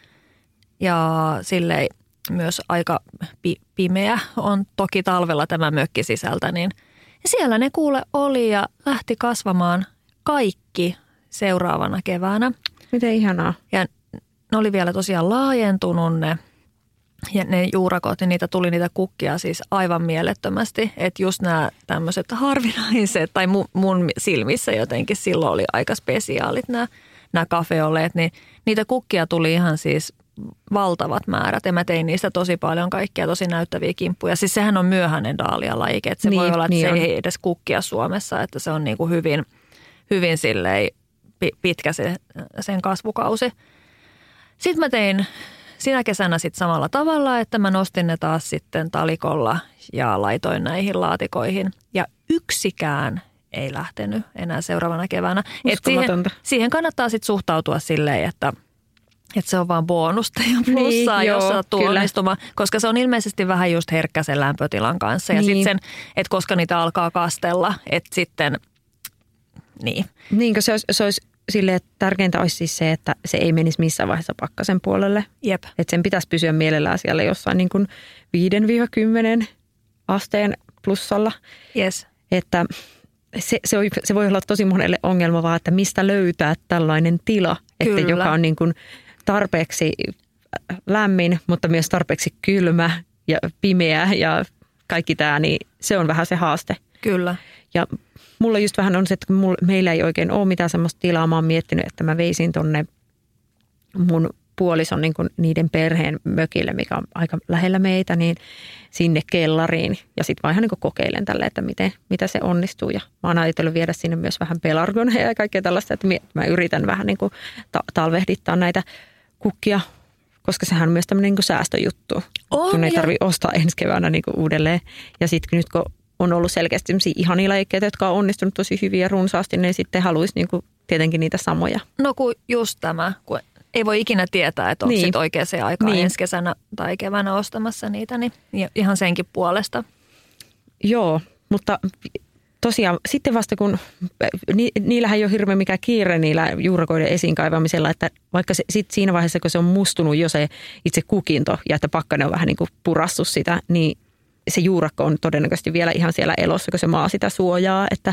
Ja silleen myös aika pi- pimeä on toki talvella tämä mökki sisältä, niin siellä ne kuule oli ja lähti kasvamaan kaikki seuraavana keväänä. Miten ihanaa. Ja ne oli vielä tosiaan laajentunut ne, ja ne juurakot, niin niitä tuli niitä kukkia siis aivan mielettömästi. Että just nämä tämmöiset harvinaiset, tai mun, mun silmissä jotenkin silloin oli aika spesiaalit nämä, nämä Café au lait, niin niitä kukkia tuli ihan siis valtavat määrät. Ja mä tein niistä tosi paljon kaikkia tosi näyttäviä kimppuja. Siis sehän on myöhäinen daalia-lajike, että se niin, voi olla, että niin se on. Ei edes kukkia Suomessa, että se on niin kuin hyvin, hyvin silleen pitkä se, sen kasvukausi. Sitten mä tein sinä kesänä sitten samalla tavalla, että mä nostin ne taas sitten talikolla ja laitoin näihin laatikoihin. Ja yksikään ei lähtenyt enää seuraavana keväänä. Et siihen, siihen kannattaa sitten suhtautua silleen, että Että se on vaan bonusta ja plussaa, niin, jos sattuu onnistumaan, koska se on ilmeisesti vähän just herkkä sen lämpötilan kanssa. Ja niin. sitten sen, että koska niitä alkaa kastella, että sitten, niin. Niinkö se olisi, se olisi silleen, että tärkeintä olisi siis se, että se ei menisi missään vaiheessa pakkasen puolelle. Jep. Että sen pitäisi pysyä mielellään siellä jossain niin kuin viidestä kymmeneen asteen plussalla. Yes. Että se, se, voi, se voi olla tosi monelle ongelma vaan, että mistä löytää tällainen tila, että joka on niin kuin tarpeeksi lämmin, mutta myös tarpeeksi kylmä ja pimeä ja kaikki tämä, niin se on vähän se haaste. Kyllä. Ja mulla just vähän on se, että mulla, meillä ei oikein ole mitään semmoista tilaa. Mä oon miettinyt, että mä veisin tonne mun puolison niin kuin niiden perheen mökille, mikä on aika lähellä meitä, niin sinne kellariin. Ja sitten vaan ihan niin kuin kokeilen tälle, että miten, mitä se onnistuu. Ja mä oon ajatellut viedä sinne myös vähän pelargoneja ja kaikkea tällaista, että mä yritän vähän niin kuin ta- talvehdittaa näitä kukkia, koska sehän on myös tämmöinen niin kuin säästöjuttu. On, kun ei ja tarvitse ostaa ensi keväänä niin kuin uudelleen. Ja sitten nyt kun on ollut selkeästi sellaisia ihania lajikkeita, jotka on onnistunut tosi hyvin ja runsaasti, niin sitten haluaisi niin kuin tietenkin niitä samoja. No kun just tämä, kun ei voi ikinä tietää, että onko niin. sitten oikeaan aikaan niin. ensi kesänä tai keväänä ostamassa niitä, niin ihan senkin puolesta. Joo, mutta tosiaan sitten vasta kun, ni, niillähän ei ole hirveän mikään kiire niillä juurakoiden esiin kaivamisella, että vaikka se, sit siinä vaiheessa, kun se on mustunut jo se itse kukinto ja että pakkanen on vähän niin kuin purassut sitä, niin se juurakko on todennäköisesti vielä ihan siellä elossa, kun se maa sitä suojaa, että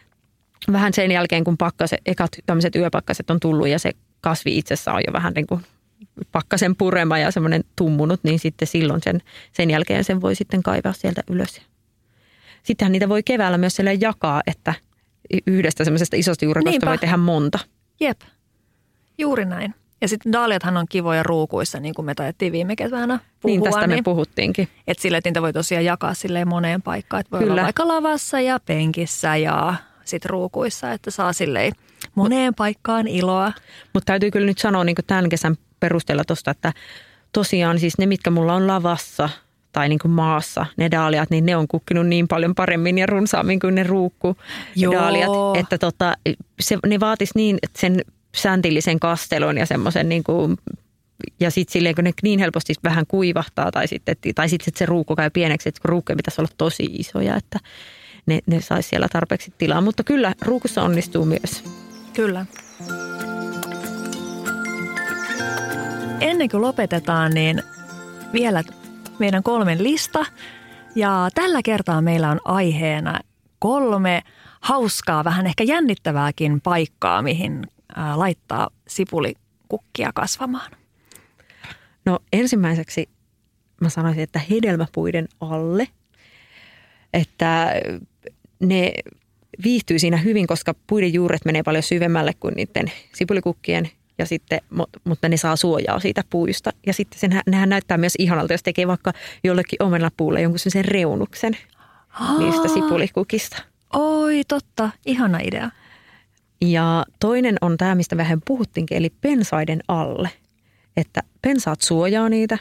vähän sen jälkeen, kun pakkaset, ekat tämmöiset yöpakkaset on tullut ja se kasvi itsessään on jo vähän niin kuin pakkasen purema ja semmoinen tummunut, niin sitten silloin sen, sen jälkeen sen voi sitten kaivaa sieltä ylös. Sittenhän niitä voi keväällä myös jakaa, että yhdestä semmoisesta isosta juurakosta Niinpä. voi tehdä monta. Jep, juuri näin. Ja sitten daaliathan on kivoja ruukuissa, niin kuin me taidettiin viime keväänä puhua. Niin, tästä niin, me puhuttiinkin. Että sille, että niitä voi tosiaan jakaa silleen moneen paikkaan. Että voi Kyllä. olla vaikka lavassa ja penkissä ja sitten ruukuissa, että saa silleen moneen paikkaan iloa. Mutta täytyy kyllä nyt sanoa niin kuin tämän kesän perusteella tuosta, että tosiaan siis ne, mitkä mulla on lavassa tai niin kuin maassa, ne daaliat, niin ne on kukkinut niin paljon paremmin ja runsaammin kuin ne ruukkudaaliat, että tota, se, ne vaatisi niin sen säntillisen kastelun ja semmoisen niin kuin, ja sitten silleen, kun ne niin helposti vähän kuivahtaa tai sitten, tai sitten se ruukku käy pieneksi, että ruukkuja pitäisi olla tosi isoja, että ne, ne saisi siellä tarpeeksi tilaa. Mutta kyllä ruukussa onnistuu myös. Kyllä. Ennen kuin lopetetaan, niin vielä meidän kolmen lista. Ja tällä kertaa meillä on aiheena kolme hauskaa, vähän ehkä jännittävääkin paikkaa, mihin laittaa kukkia kasvamaan? No ensimmäiseksi mä sanoisin, että hedelmäpuiden alle, että ne viihtyy siinä hyvin, koska puiden juuret menee paljon syvemmälle kuin niiden sipulikukkien, ja sitten, mutta ne saa suojaa siitä puista. Ja sitten sen, nehän näyttää myös ihanalta, jos tekee vaikka jollekin omenapuulle jonkun sen reunuksen Aa. niistä sipulikukista. Oi, totta. Ihana idea. Ja toinen on tämä, mistä vähän puhuttiinkin, eli pensaiden alle. Että pensaat suojaa niitä.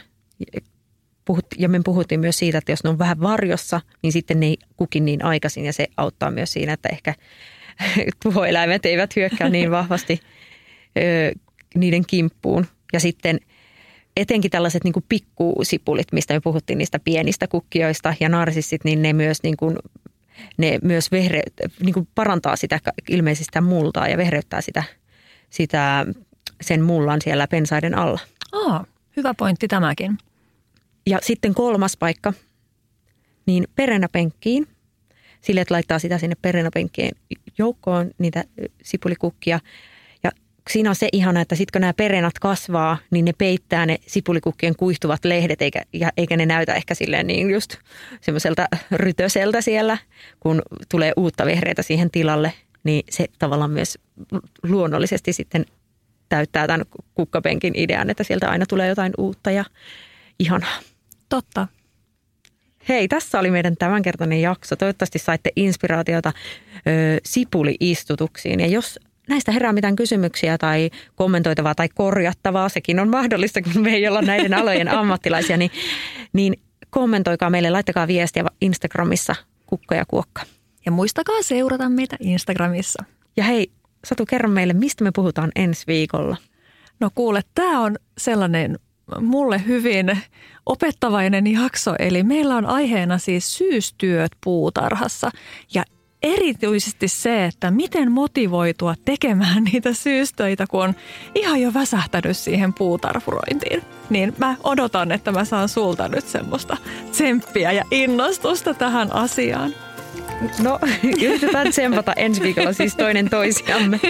Ja me puhuttiin myös siitä, että jos ne on vähän varjossa, niin sitten ne ei kuki niin aikaisin. Ja se auttaa myös siinä, että ehkä tuhoeläimet eivät hyökkää niin vahvasti ö, niiden kimppuun. Ja sitten etenkin tällaiset niin kuin pikkusipulit, mistä me puhuttiin niistä pienistä kukkioista ja narsissit, niin ne myös, niin kuin, ne myös vehre, niin kuin parantaa sitä ilmeisesti sitä multaa ja vehreyttää sitä, sitä sen mullan siellä pensaiden alla. Aa, hyvä pointti tämäkin. Ja sitten kolmas paikka, niin perennäpenkkiin. Sille, että laittaa sitä sinne perennäpenkkien joukkoon, niitä sipulikukkia. Ja siinä on se ihana, että sitten kun nämä perennät kasvaa, niin ne peittää ne sipulikukkien kuihtuvat lehdet, eikä, eikä ne näytä ehkä silleen niin just semmoiselta rytöseltä siellä, kun tulee uutta vehreitä siihen tilalle. Niin se tavallaan myös luonnollisesti sitten täyttää tämän kukkapenkin idean, että sieltä aina tulee jotain uutta ja ihanaa. Totta. Hei, tässä oli meidän tämänkertainen jakso. Toivottavasti saitte inspiraatiota ö, sipuli-istutuksiin. Ja jos näistä herää mitään kysymyksiä tai kommentoitavaa tai korjattavaa, sekin on mahdollista, kun me ei olla näiden alojen ammattilaisia, niin, niin kommentoikaa meille, laittakaa viestiä Instagramissa Kukka ja Kuokka. Ja muistakaa seurata meitä Instagramissa. Ja hei, Satu, kerro meille, mistä me puhutaan ensi viikolla? No kuule, tämä on sellainen mulle hyvin opettavainen jakso, eli meillä on aiheena siis syystyöt puutarhassa ja erityisesti se, että miten motivoitua tekemään niitä syystöitä, kun on ihan jo väsähtänyt siihen puutarhurointiin. Niin mä odotan, että mä saan sulta nyt semmoista tsemppiä ja innostusta tähän asiaan. No, yritetään tsempata ensi viikolla siis toinen toisiamme.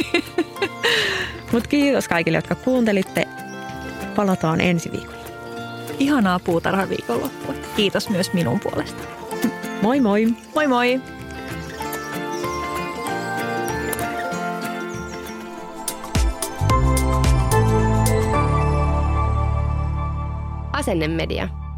Mutta kiitos kaikille, jotka kuuntelitte. Palataan ensi viikolla. Ihanaa puutarhaviikonloppua. Kiitos myös minun puolesta. Moi moi. Moi moi. Asenne Media.